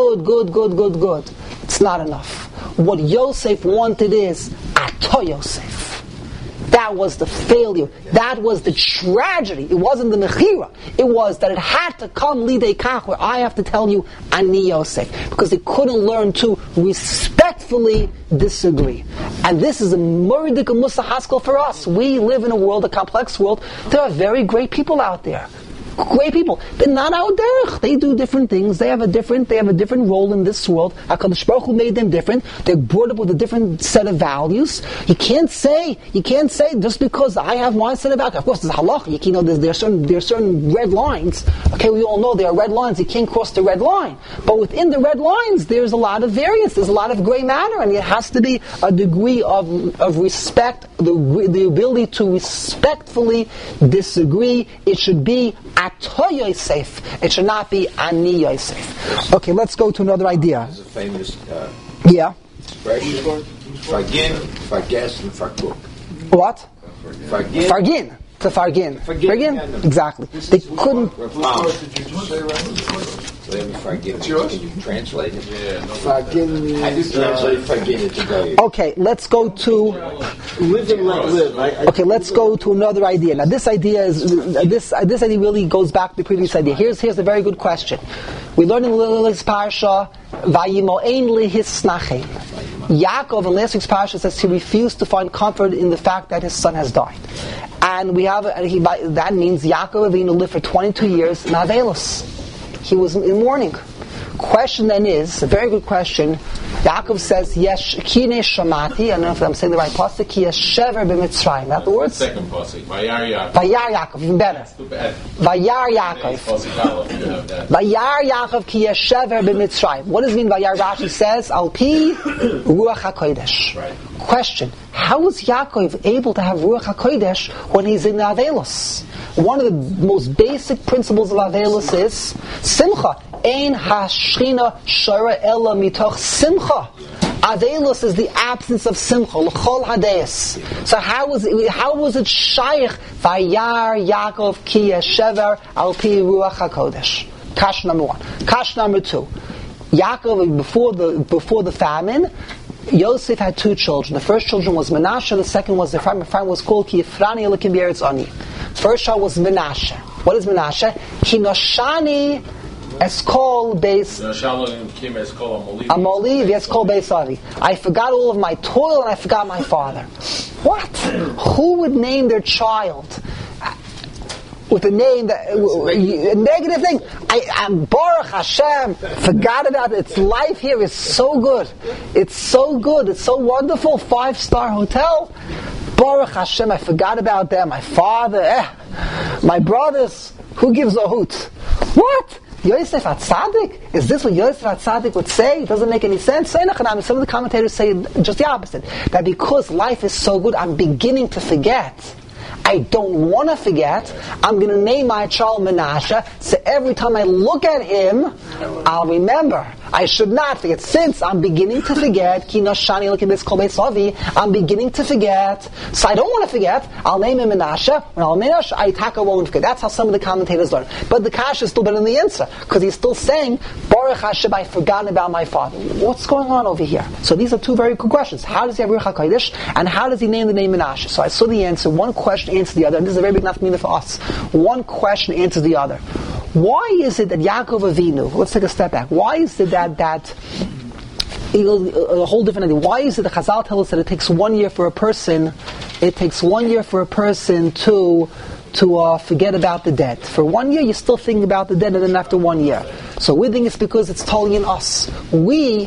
Good. It's not enough. What Yosef wanted is Ato Yosef. That was the failure. That was the tragedy. It wasn't the mechira. It was that it had to come lidei kach, where I have to tell you Ani Yosef, because they couldn't learn to respectfully disagree. And this is a murdik musa haskell for us. We live in a world, a complex world. There are very great people out there. Great people. They're not our derech. They do different things. They have a different role in this world. HaKadosh Baruch Hu made them different. They're brought up with a different set of values. You can't say just because I have my set of values. Of course, there's halach. There are certain red lines. Okay, we all know there are red lines. You can't cross the red line. But within the red lines, there's a lot of variance. There's a lot of gray matter, and it has to be a degree of respect, the ability to respectfully disagree. It should be Ato Yosef. It should not be Ani Yosef. Okay, let's go to another idea. There's a famous expression. Fargin, Farges, and Farkuk. What? Fargin. To fargin. Exactly. They couldn't. Can you translate it? Fargin. How do you translate fargin into Goyim? Okay, let's go to. Live and let live. Okay, let's go to another idea. Now, this idea idea really goes back to the previous idea. Here's a very good question. We learned in Lilith's parsha, Vayimo'ein lihisnachem. Yaakov in last week's parsha says he refused to find comfort in the fact that his son has died, and that means Yaakov Avinu lived for 22 years in Avelos. He was in mourning. Question then is, a very good question. Yaakov says, Yesh kine shamati, I don't know if I'm saying the right pasuk, ki yeshever b'mitzrayim. That the words? Second pasuk. Vayar Yaakov, even better. Vayar Yaakov. Vayar Yaakov ki yeshever b'mitzrayim. What does it mean Vayar? Rashi says, Al pi ruach hakodesh. Right. Question, how was Yaakov able to have ruach hakodesh when he's in Avelos? One of the most basic principles of Avelos is simcha. Ein hashchina shara ella mitoch simcha. Avelos is the absence of simcha, l'chol hadeis. So how was it shaykh vayar Yaakov ki yeshever al pi ruach hakodesh? Kash number one. Kash number two. Yaakov before the famine, Yosef had two children. The first children was Menashe, the second was Ephraim. Ephraim was called Ki Yifrani Elokim B'Eretz Ani. First child was Menashe. What is Menashe? Ki Noshani Eskol Beis Amoliv Eskol Beis Avi. I forgot all of my toil and I forgot my father. What? Who would name their child with a name a negative thing? I'm Baruch Hashem. Forgot about it. Its life here is so good. It's so good. It's so wonderful. 5-star hotel. Baruch Hashem. I forgot about them. My father. My brothers. Who gives a hoot? What? Yosef HaTzadik? Is this what Yosef HaTzadik would say? It doesn't make any sense. Some of the commentators say just the opposite. That because life is so good, I'm beginning to forget. I don't want to forget. I'm going to name my child Menashe, so every time I look at him, I'll remember. I should not forget. Since I'm beginning to forget, I'm beginning to forget, so I don't want to forget, I'll name him Menashe. When I'll name Menashe, I won't forget. That's how some of the commentators learn. But the Kash is still better than the answer, because he's still saying, Baruch Hashem, I've forgotten about my father. What's going on over here? So these are two very good questions. How does he have Ruach HaKodesh, and how does he name the name Menashe? So I saw the answer. One question answers the other, and this is a very big nafkamina for us. One question answers the other. Why is it that Yaakov Avinu, let's take a step back, why is it that a whole different idea, why is it that Chazal tell us that it takes 1 year for a person to forget about the dead? For 1 year you're still thinking about the dead, and then after 1 year. So we think it's because it's totally in us. We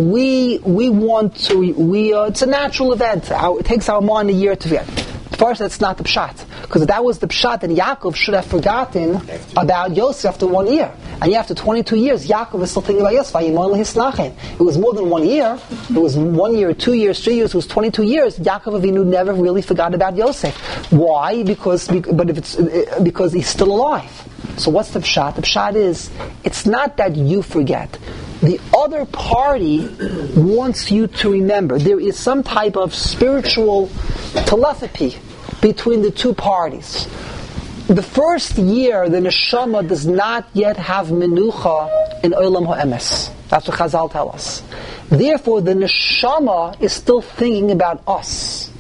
want to, it's a natural event. It takes our mind a year to forget. First, that's not the pshat. Because if that was the pshat, then Yaakov should have forgotten about Yosef after 1 year. And after 22 years, Yaakov is still thinking about Yosef. It was more than 1 year. It was 1 year, 2 years, 3 years. It was 22 years. Yaakov Avinu never really forgot about Yosef. Why? Because he's still alive. So what's the pshat? The pshat is, it's not that you forget. The other party wants you to remember. There is some type of spiritual telepathy between the two parties. The first year, the neshama does not yet have menucha in Olam HaEmes. That's what Chazal tell us. Therefore, the neshama is still thinking about us.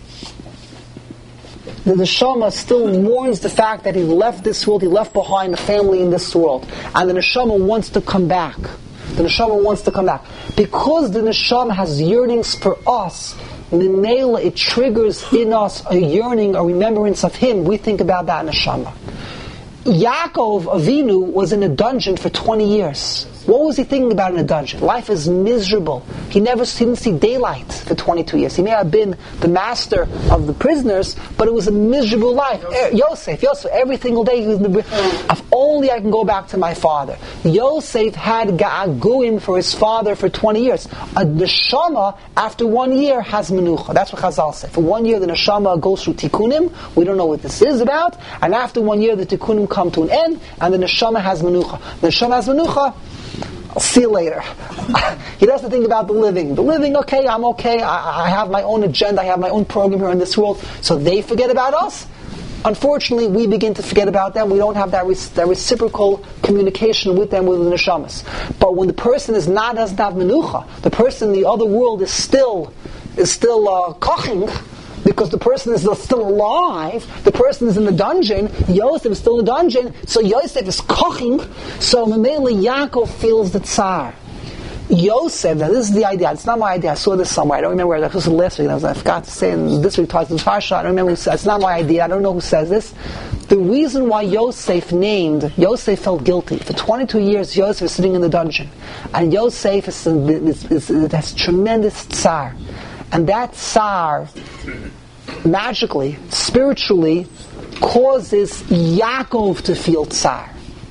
The neshama still mourns the fact that he left this world, he left behind a family in this world. And the neshama wants to come back. The neshama wants to come back. Because the neshama has yearnings for us, Minela, it triggers in us a yearning, a remembrance of him. We think about that neshama. Yaakov Avinu was in a dungeon for 20 years. What was he thinking about in a dungeon? Life is miserable. He didn't see daylight for 22 years. He may have been the master of the prisoners, but it was a miserable life. Yosef, every single day he was in the if only I can go back to my father. Yosef had ga'aguim for his father for 20 years. A neshama, after 1 year, has menucha. That's what Chazal said. For 1 year, the neshama goes through tikkunim. We don't know what this is about. And after 1 year, the tikkunim come to an end, and the neshama has menucha. The neshama has menucha. I'll see you later. He doesn't think about the living. The living, okay, I'm okay. I have my own agenda. I have my own program here in this world. So they forget about us. Unfortunately, we begin to forget about them. We don't have that reciprocal communication with them, with the neshamas. But when the person doesn't have menucha, the person in the other world is still koching, because the person is still alive, the person is in the dungeon, Yosef is still in the dungeon, so Yosef is koching, so Mamela Yaakov feels the tsar. Yosef, now this is the idea, it's not my idea, I saw this somewhere, I don't remember where, that was last week, I forgot to say, and this week talks to the Parsha, I don't remember who says, it's not my idea, I don't know who says this. The reason why Yosef felt guilty. For 22 years, Yosef is sitting in the dungeon, and Yosef has tremendous tsar. And that tsar, magically, spiritually, causes Yaakov to feel tsar.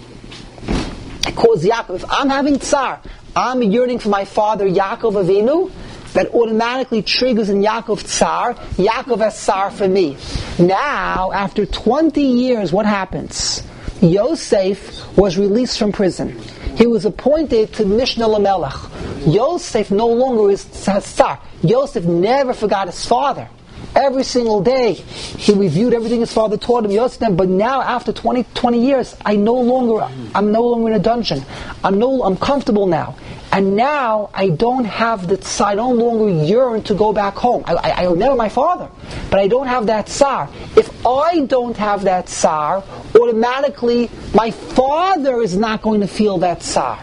It causes Yaakov. If I'm having tsar, I'm yearning for my father, Yaakov Avinu, that automatically triggers in Yaakov tsar. Yaakov has tsar for me. Now, after 20 years, what happens? Yosef was released from prison. He was appointed to Mishnah Lamelech. Yosef no longer has tsar. Yosef never forgot his father. Every single day, he reviewed everything his father taught him. Yosef, but now after 20 years, I'm no longer in a dungeon. I'm comfortable now. And now I don't have the tsar. I no longer yearn to go back home. I remember my father, but I don't have that tsar. If I don't have that tsar, automatically my father is not going to feel that tsar.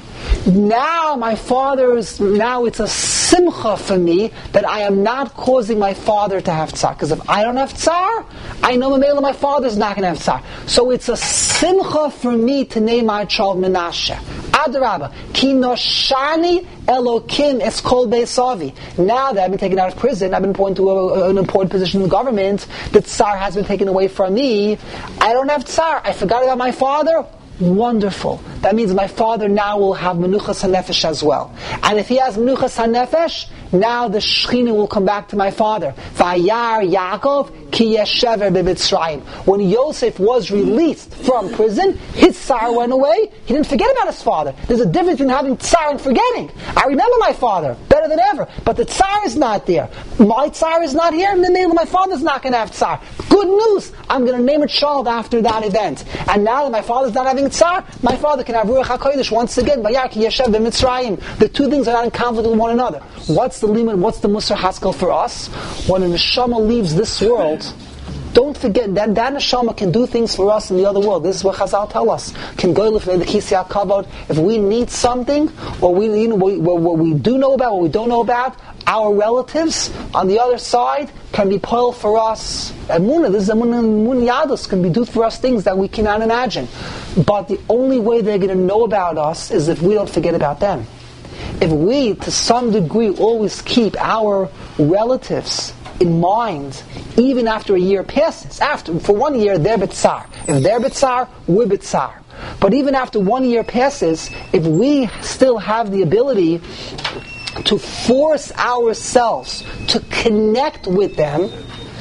Now it's a simcha for me that I am not causing my father to have tsar. Because if I don't have tsar, I know my father's not going to have tsar. So it's a simcha for me to name my child Menashe. Adarabba, ki noshani Elokim es kol beisavi. Now that I've been taken out of prison, I've been appointed to an important position in the government, the tsar has been taken away from me, I don't have tsar, I forgot about my father, wonderful. that means my father now will have Menuchas HaNefesh as well. And if he has Menuchas HaNefesh, now the Shechina will come back to my father. Vayar Yaakov ki yeshever b'Mitzrayim. When Yosef was released from prison, his tsar went away. He didn't forget about his father. There's a difference between having tsar and forgetting. I remember my father better than ever, but the tsar is not there. My tsar is not here, and the name of my father's not going to have tsar. Good news! I'm going to name a child after that event. And now that my father's not having tsar, my father can have Ruach HaKodesh once again. Vayar ki yeshev b'Mitzrayim. The two things are not in conflict with one another. What's the limit? What's the Musar Haskell for us? When a neshama leaves this world, don't forget that neshama can do things for us in the other world. This is what Chazal tell us. Can go the Kisya Kavod. If we need something, or what we do know about, what we don't know about, our relatives on the other side can be poil for us. Emunah, this is Emunah Yadus, can be do for us things that we cannot imagine. But the only way they're going to know about us is if we don't forget about them. If we, to some degree, always keep our relatives in mind, even after a year passes. For 1 year, they're bitsar. If they're bitsar, we're bitsar. But even after 1 year passes, if we still have the ability to force ourselves to connect with them,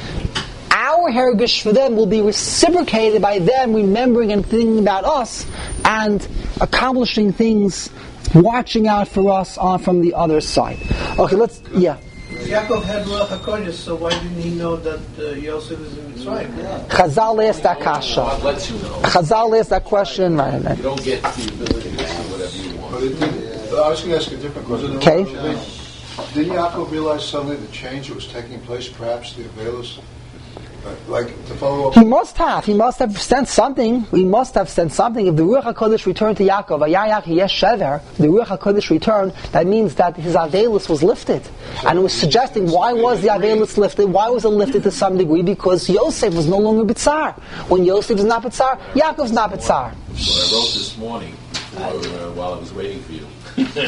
our hergish for them will be reciprocated by them remembering and thinking about us and accomplishing things, watching out for us from the other side. Okay, Yaakov had Ruach HaKodesh, so why didn't he know that Yosef is in Mitzrayim? Chazal asked that kasha. Chazal asked that question. You don't get the ability to do whatever you want. I was going to ask a different question. Okay. Didn't Yaakov realize suddenly the change that was taking place, perhaps the Avelis? Like, to follow up? He must have sent something. He must have sent something. If the Ruach HaKodesh returned to Yaakov, the Ruach HaKodesh returned, that means that his Avelis was lifted. And it was suggesting, why was the Avelis lifted? Why was it lifted to some degree? Because Yosef was no longer Bitsar. When Yosef is not Bitsar, Yaakov's not Bitsar. What I wrote this morning, while I was waiting for you,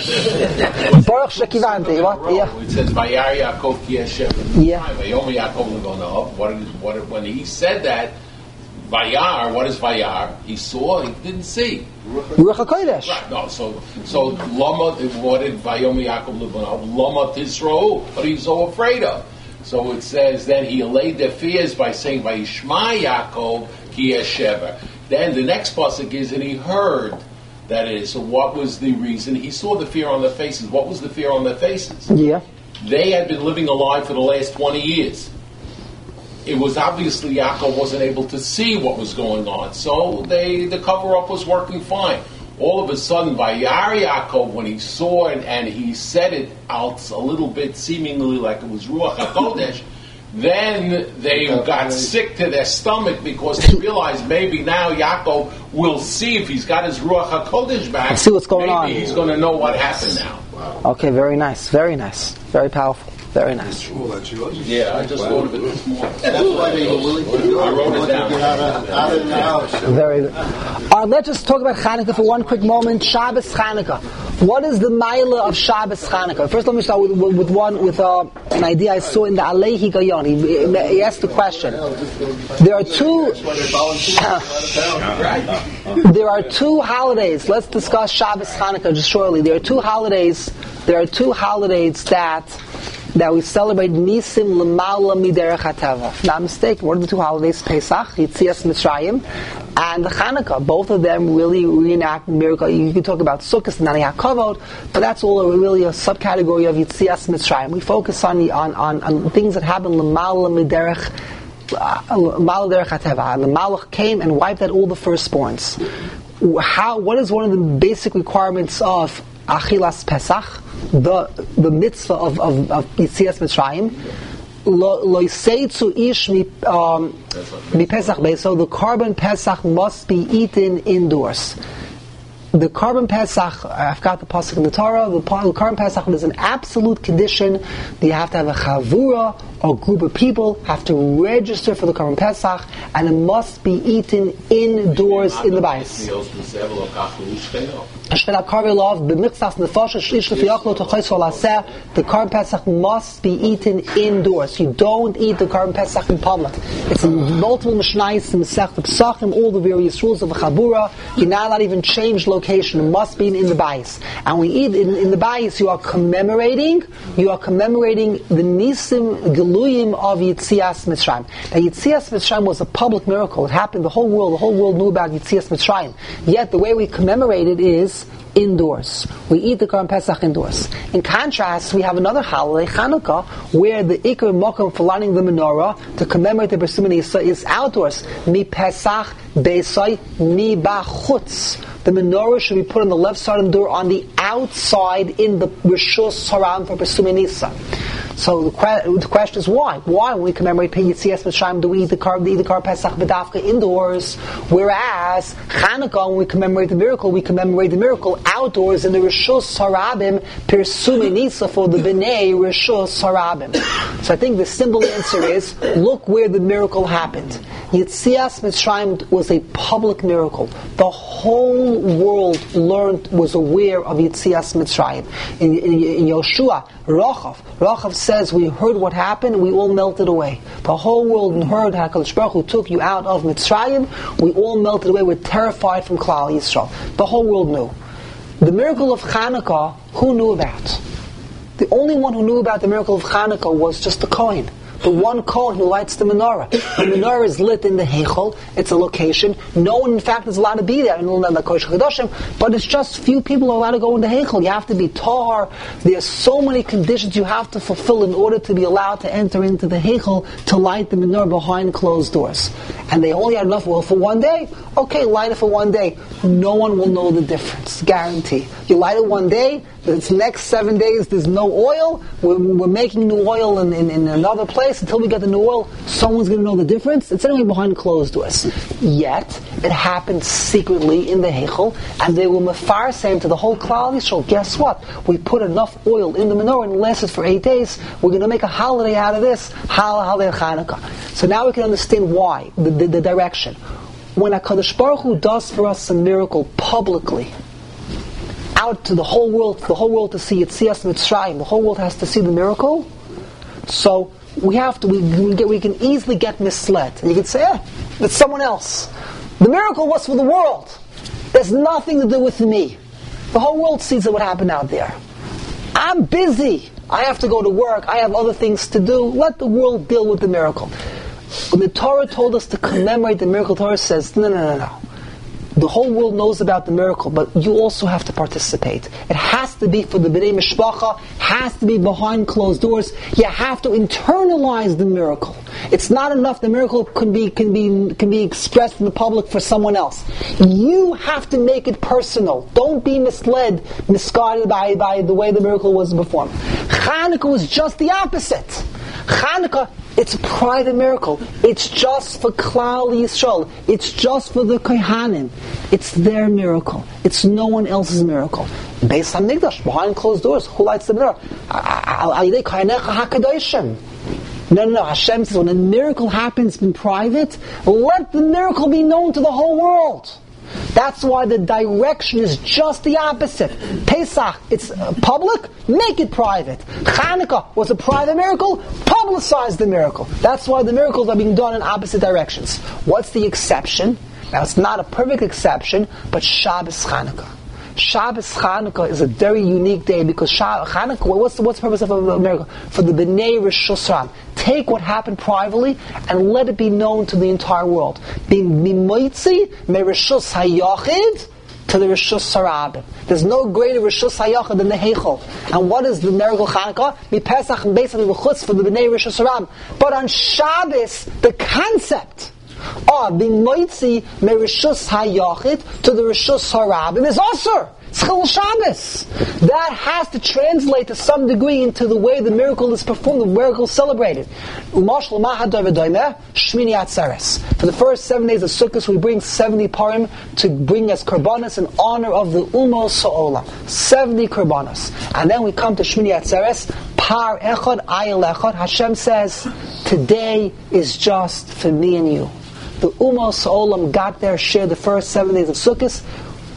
Baruch Shekivante. What? Yeah. It says Vayar Yaakov ki yeshev. Yeah. Vayom Yaakov levonav. When he said that, Vayar, what is Vayar? He saw, he didn't see. Ruach HaKodesh. Right. No. So Lama. What did Vayom Yaakov levonav? Lama Tisro. What are you so afraid of? So it says then he allayed their fears by saying Vayishma Yaakov ki yeshev. Then the next pasuk is, and he heard. That is, so what was the reason? He saw the fear on their faces. What was the fear on their faces? Yeah. They had been living a lie for the last 20 years. It was obviously Yaakov wasn't able to see what was going on. So the cover-up was working fine. All of a sudden, Vayar Yaakov, when he saw it and he said it out a little bit, seemingly like it was Ruach HaKodesh, then they got sick to their stomach because they realized maybe now Yaakov will see if he's got his Ruach HaKodesh back. See what's going on. Maybe he's going to know what happened now. Wow. Okay, very nice, very powerful, very nice. Yeah, I just wrote of it this morning. That's why they were willing to do it. I wrote it down. Get out of the house. Very good. Let's just talk about Chanukah for one quick moment. Shabbos Chanukah. What is the Maila of Shabbos Chanukah? First, let me start with an idea I saw in the Alehi Gayon. He asked the question. There are two holidays. Let's discuss Shabbos Chanukah just shortly. There are two holidays that we celebrate Nisim L'Mala Miderech HaTeva. Not mistaken. What are the two holidays? Pesach, Yitzias Mitzrayim, and the Chanukah. Both of them really reenact miracle. You can talk about Sukkot and Nani HaKavod, but that's all really a subcategory of Yitzias Mitzrayim. We focus on things that happen L'Mala Miderech HaTeva. The Malach came and wiped out all the firstborns. What is one of the basic requirements of Achilas Pesach? The mitzvah of Yitzias Mitzrayim, lo yiseitu ish mi Pesach beis. So the korban Pesach must be eaten indoors. The korban Pesach, I've got the pasuk in the Torah. The korban Pesach is an absolute condition that you have to have a chavura or group of people have to register for the korban Pesach, and it must be eaten indoors in the bais. The Korban Pesach must be eaten indoors. You don't eat the Korban Pesach in public. It's in multiple Mishnayos in Masechet Pesachim, all the various rules of the Chabura. You're not allowed to even change location. It must be in the bayis. And we eat in the bayis. You are commemorating the Nisim Geluyim of Yitzias Mitzrayim. Now Yitzias Mitzrayim was a public miracle. It happened. The whole world knew about Yitzias Mitzrayim. Yet the way we commemorate it is indoors. We eat the Korban Pesach indoors. In contrast, we have another holiday, Chanukah, where the Iker Mokum for lighting the menorah to commemorate the Bris Milah is outdoors. Mi Pesach Beisai Mi Bachutz. The menorah should be put on the left side of the door on the outside in the Rishus Haram for Bris Milah. So the question is why? Why, when we commemorate Yitzias Mitzrayim, do we eat the Korban Pesach B'dafka indoors? Whereas Chanukah, when we commemorate the miracle outdoors in the Rishus Harabim Pirsumei Nisa for the B'nai Rishus Harabim. So I think the simple answer is, look where the miracle happened. Yitzias Mitzrayim was a public miracle. The whole world was aware of Yitzias Mitzrayim. In Yoshua, Rachav says, we heard what happened and we all melted away. The whole world heard HaKadosh Baruch Hu took you out of Mitzrayim. We all melted away. We're terrified from Klal Yisrael. The whole world knew. The miracle of Chanukah, who knew about? The only one who knew about the miracle of Chanukah was just the Kohen. The one Kohen who lights the menorah. The menorah is lit in the Heichel. It's a location. No one, in fact, is allowed to be there in the Kodesh HaKadoshim, but it's just few people are allowed to go in the Heichel. You have to be tahar. There's so many conditions you have to fulfill in order to be allowed to enter into the Heichel to light the menorah behind closed doors. And they only had enough oil for one day. Okay, light it for one day. No one will know the difference. Guarantee. You light it one day, the next 7 days there's no oil. We're making new oil in another place. Until we get the new oil, someone's going to know the difference. It's anyway behind closed doors. Yet, it happened secretly in the Heichel, and they were mefarseim to the whole Klal Yisrael. Guess what? We put enough oil in the menorah and it lasted for 8 days. We're going to make a holiday out of this. Holiday of Chanukah. So now we can understand why, the direction. When HaKadosh Baruch Hu does for us a miracle publicly, out to the whole world to see Yitzias Mitzrayim, the whole world has to see the miracle. So we can easily get misled. And you can say, it's someone else. The miracle was for the world. There's nothing to do with me. The whole world sees what happened out there. I'm busy. I have to go to work. I have other things to do. Let the world deal with the miracle. When the Torah told us to commemorate the miracle, the Torah says, no. The whole world knows about the miracle, but you also have to participate. It has to be for the B'nai Mishpacha, has to be behind closed doors. You have to internalize the miracle. It's not enough the miracle can be expressed in the public for someone else. You have to make it personal. Don't be misguided by the way the miracle was performed. Chanukah was just the opposite. Chanukah, it's a private miracle. It's just for Klal Yisrael. It's just for the Kohanim. It's their miracle. It's no one else's miracle. Based on Mikdash, behind closed doors, who lights the menorah? No. Hashem says when a miracle happens in private, let the miracle be known to the whole world. That's why the direction is just the opposite. Pesach, it's public, make it private. Chanukah was a private miracle, publicize the miracle. That's why the miracles are being done in opposite directions. What's the exception? Now it's not a perfect exception, but Shabbos Chanukah. Shabbos Chanukah is a very unique day because Chanukah, what's the purpose of a miracle? For the B'nai Rishus Haram. Take what happened privately and let it be known to the entire world. B'moitzi me Rishus Hayachid to the Rishus Harabim. There's no greater Rishus Hayachid than the Heichel. And what is the miracle Chanukah? Be Pesach and Beis HaMiluchutz for the B'nai Rishus Haram. But on Shabbos, the concept being moitzi me Rishus Hayachid to the Rishus Harabim is also it's Chil Shabbos. That has to translate to some degree into the way the miracle is performed, the miracle is celebrated. Umashal Mahadar V'Doimeh Shmini Atzeres. For the first 7 days of Sukkot, we bring 70 parim to bring as korbanos in honor of the Umos Sa'olam. 70 korbanos. And then we come to Shmini Atzeres, Par Echad, Ayel Echad. Hashem says, today is just for me and you. The Umos Sa'olam got their share the first 7 days of Sukkot.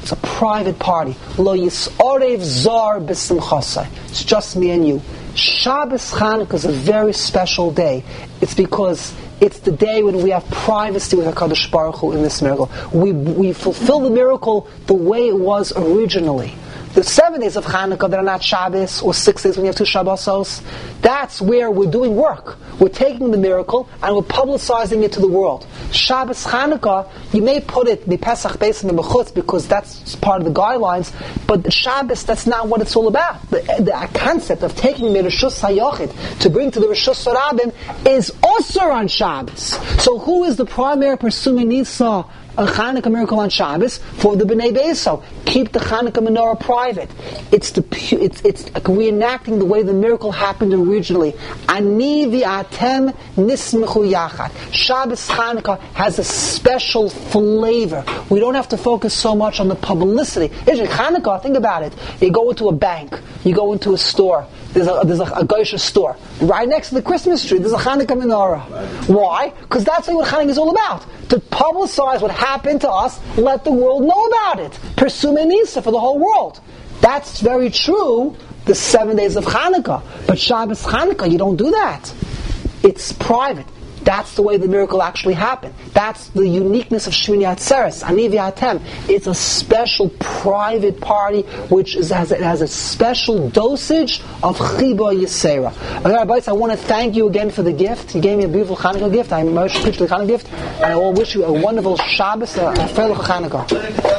It's a private party. Lo yisorev zar b'simchasai. It's just me and you. Shabbos Chanukah is a very special day. It's because it's the day when we have privacy with HaKadosh Baruch Hu in this miracle. We fulfill the miracle the way it was originally. The 7 days of Chanukah that are not Shabbos, or 6 days when you have 2 Shabbosos, that's where we're doing work. We're taking the miracle and we're publicizing it to the world. Shabbos Chanukah, you may put it the Pesach Beis and the Mechutz because that's part of the guidelines, but the Shabbos, that's not what it's all about. The concept of taking Mereshus HaYochid to bring to the Reshus HaRabim is also on Shabbos. So who is the primary pursuing Nisa? A Chanukah miracle on Shabbos for the Bnei Beiso. Keep the Chanukah menorah private. It's reenacting the way the miracle happened originally. Ani v'atem nismechu yachad. Shabbos Chanukah has a special flavor. We don't have to focus so much on the publicity. Chanukah, think about it. You go into a bank. You go into a store. There's a Geisha store. Right next to the Christmas tree, there's a Chanukah menorah. Why? Because that's what Chanukah is all about. To publicize what happened to us, let the world know about it. Pursue Menisa for the whole world. That's very true, the 7 days of Chanukah. But Shabbos Chanukah, you don't do that. It's private. That's the way the miracle actually happened. That's the uniqueness of Shmini Atzeres, Ani v'atem. It's a special private party which has a special dosage of Chiba Yisera. Rabbi, I want to thank you again for the gift. You gave me a beautiful Chanukah gift. I most appreciate the Chanukah gift. And I will wish you a wonderful Shabbos, a Freilich Chanukah.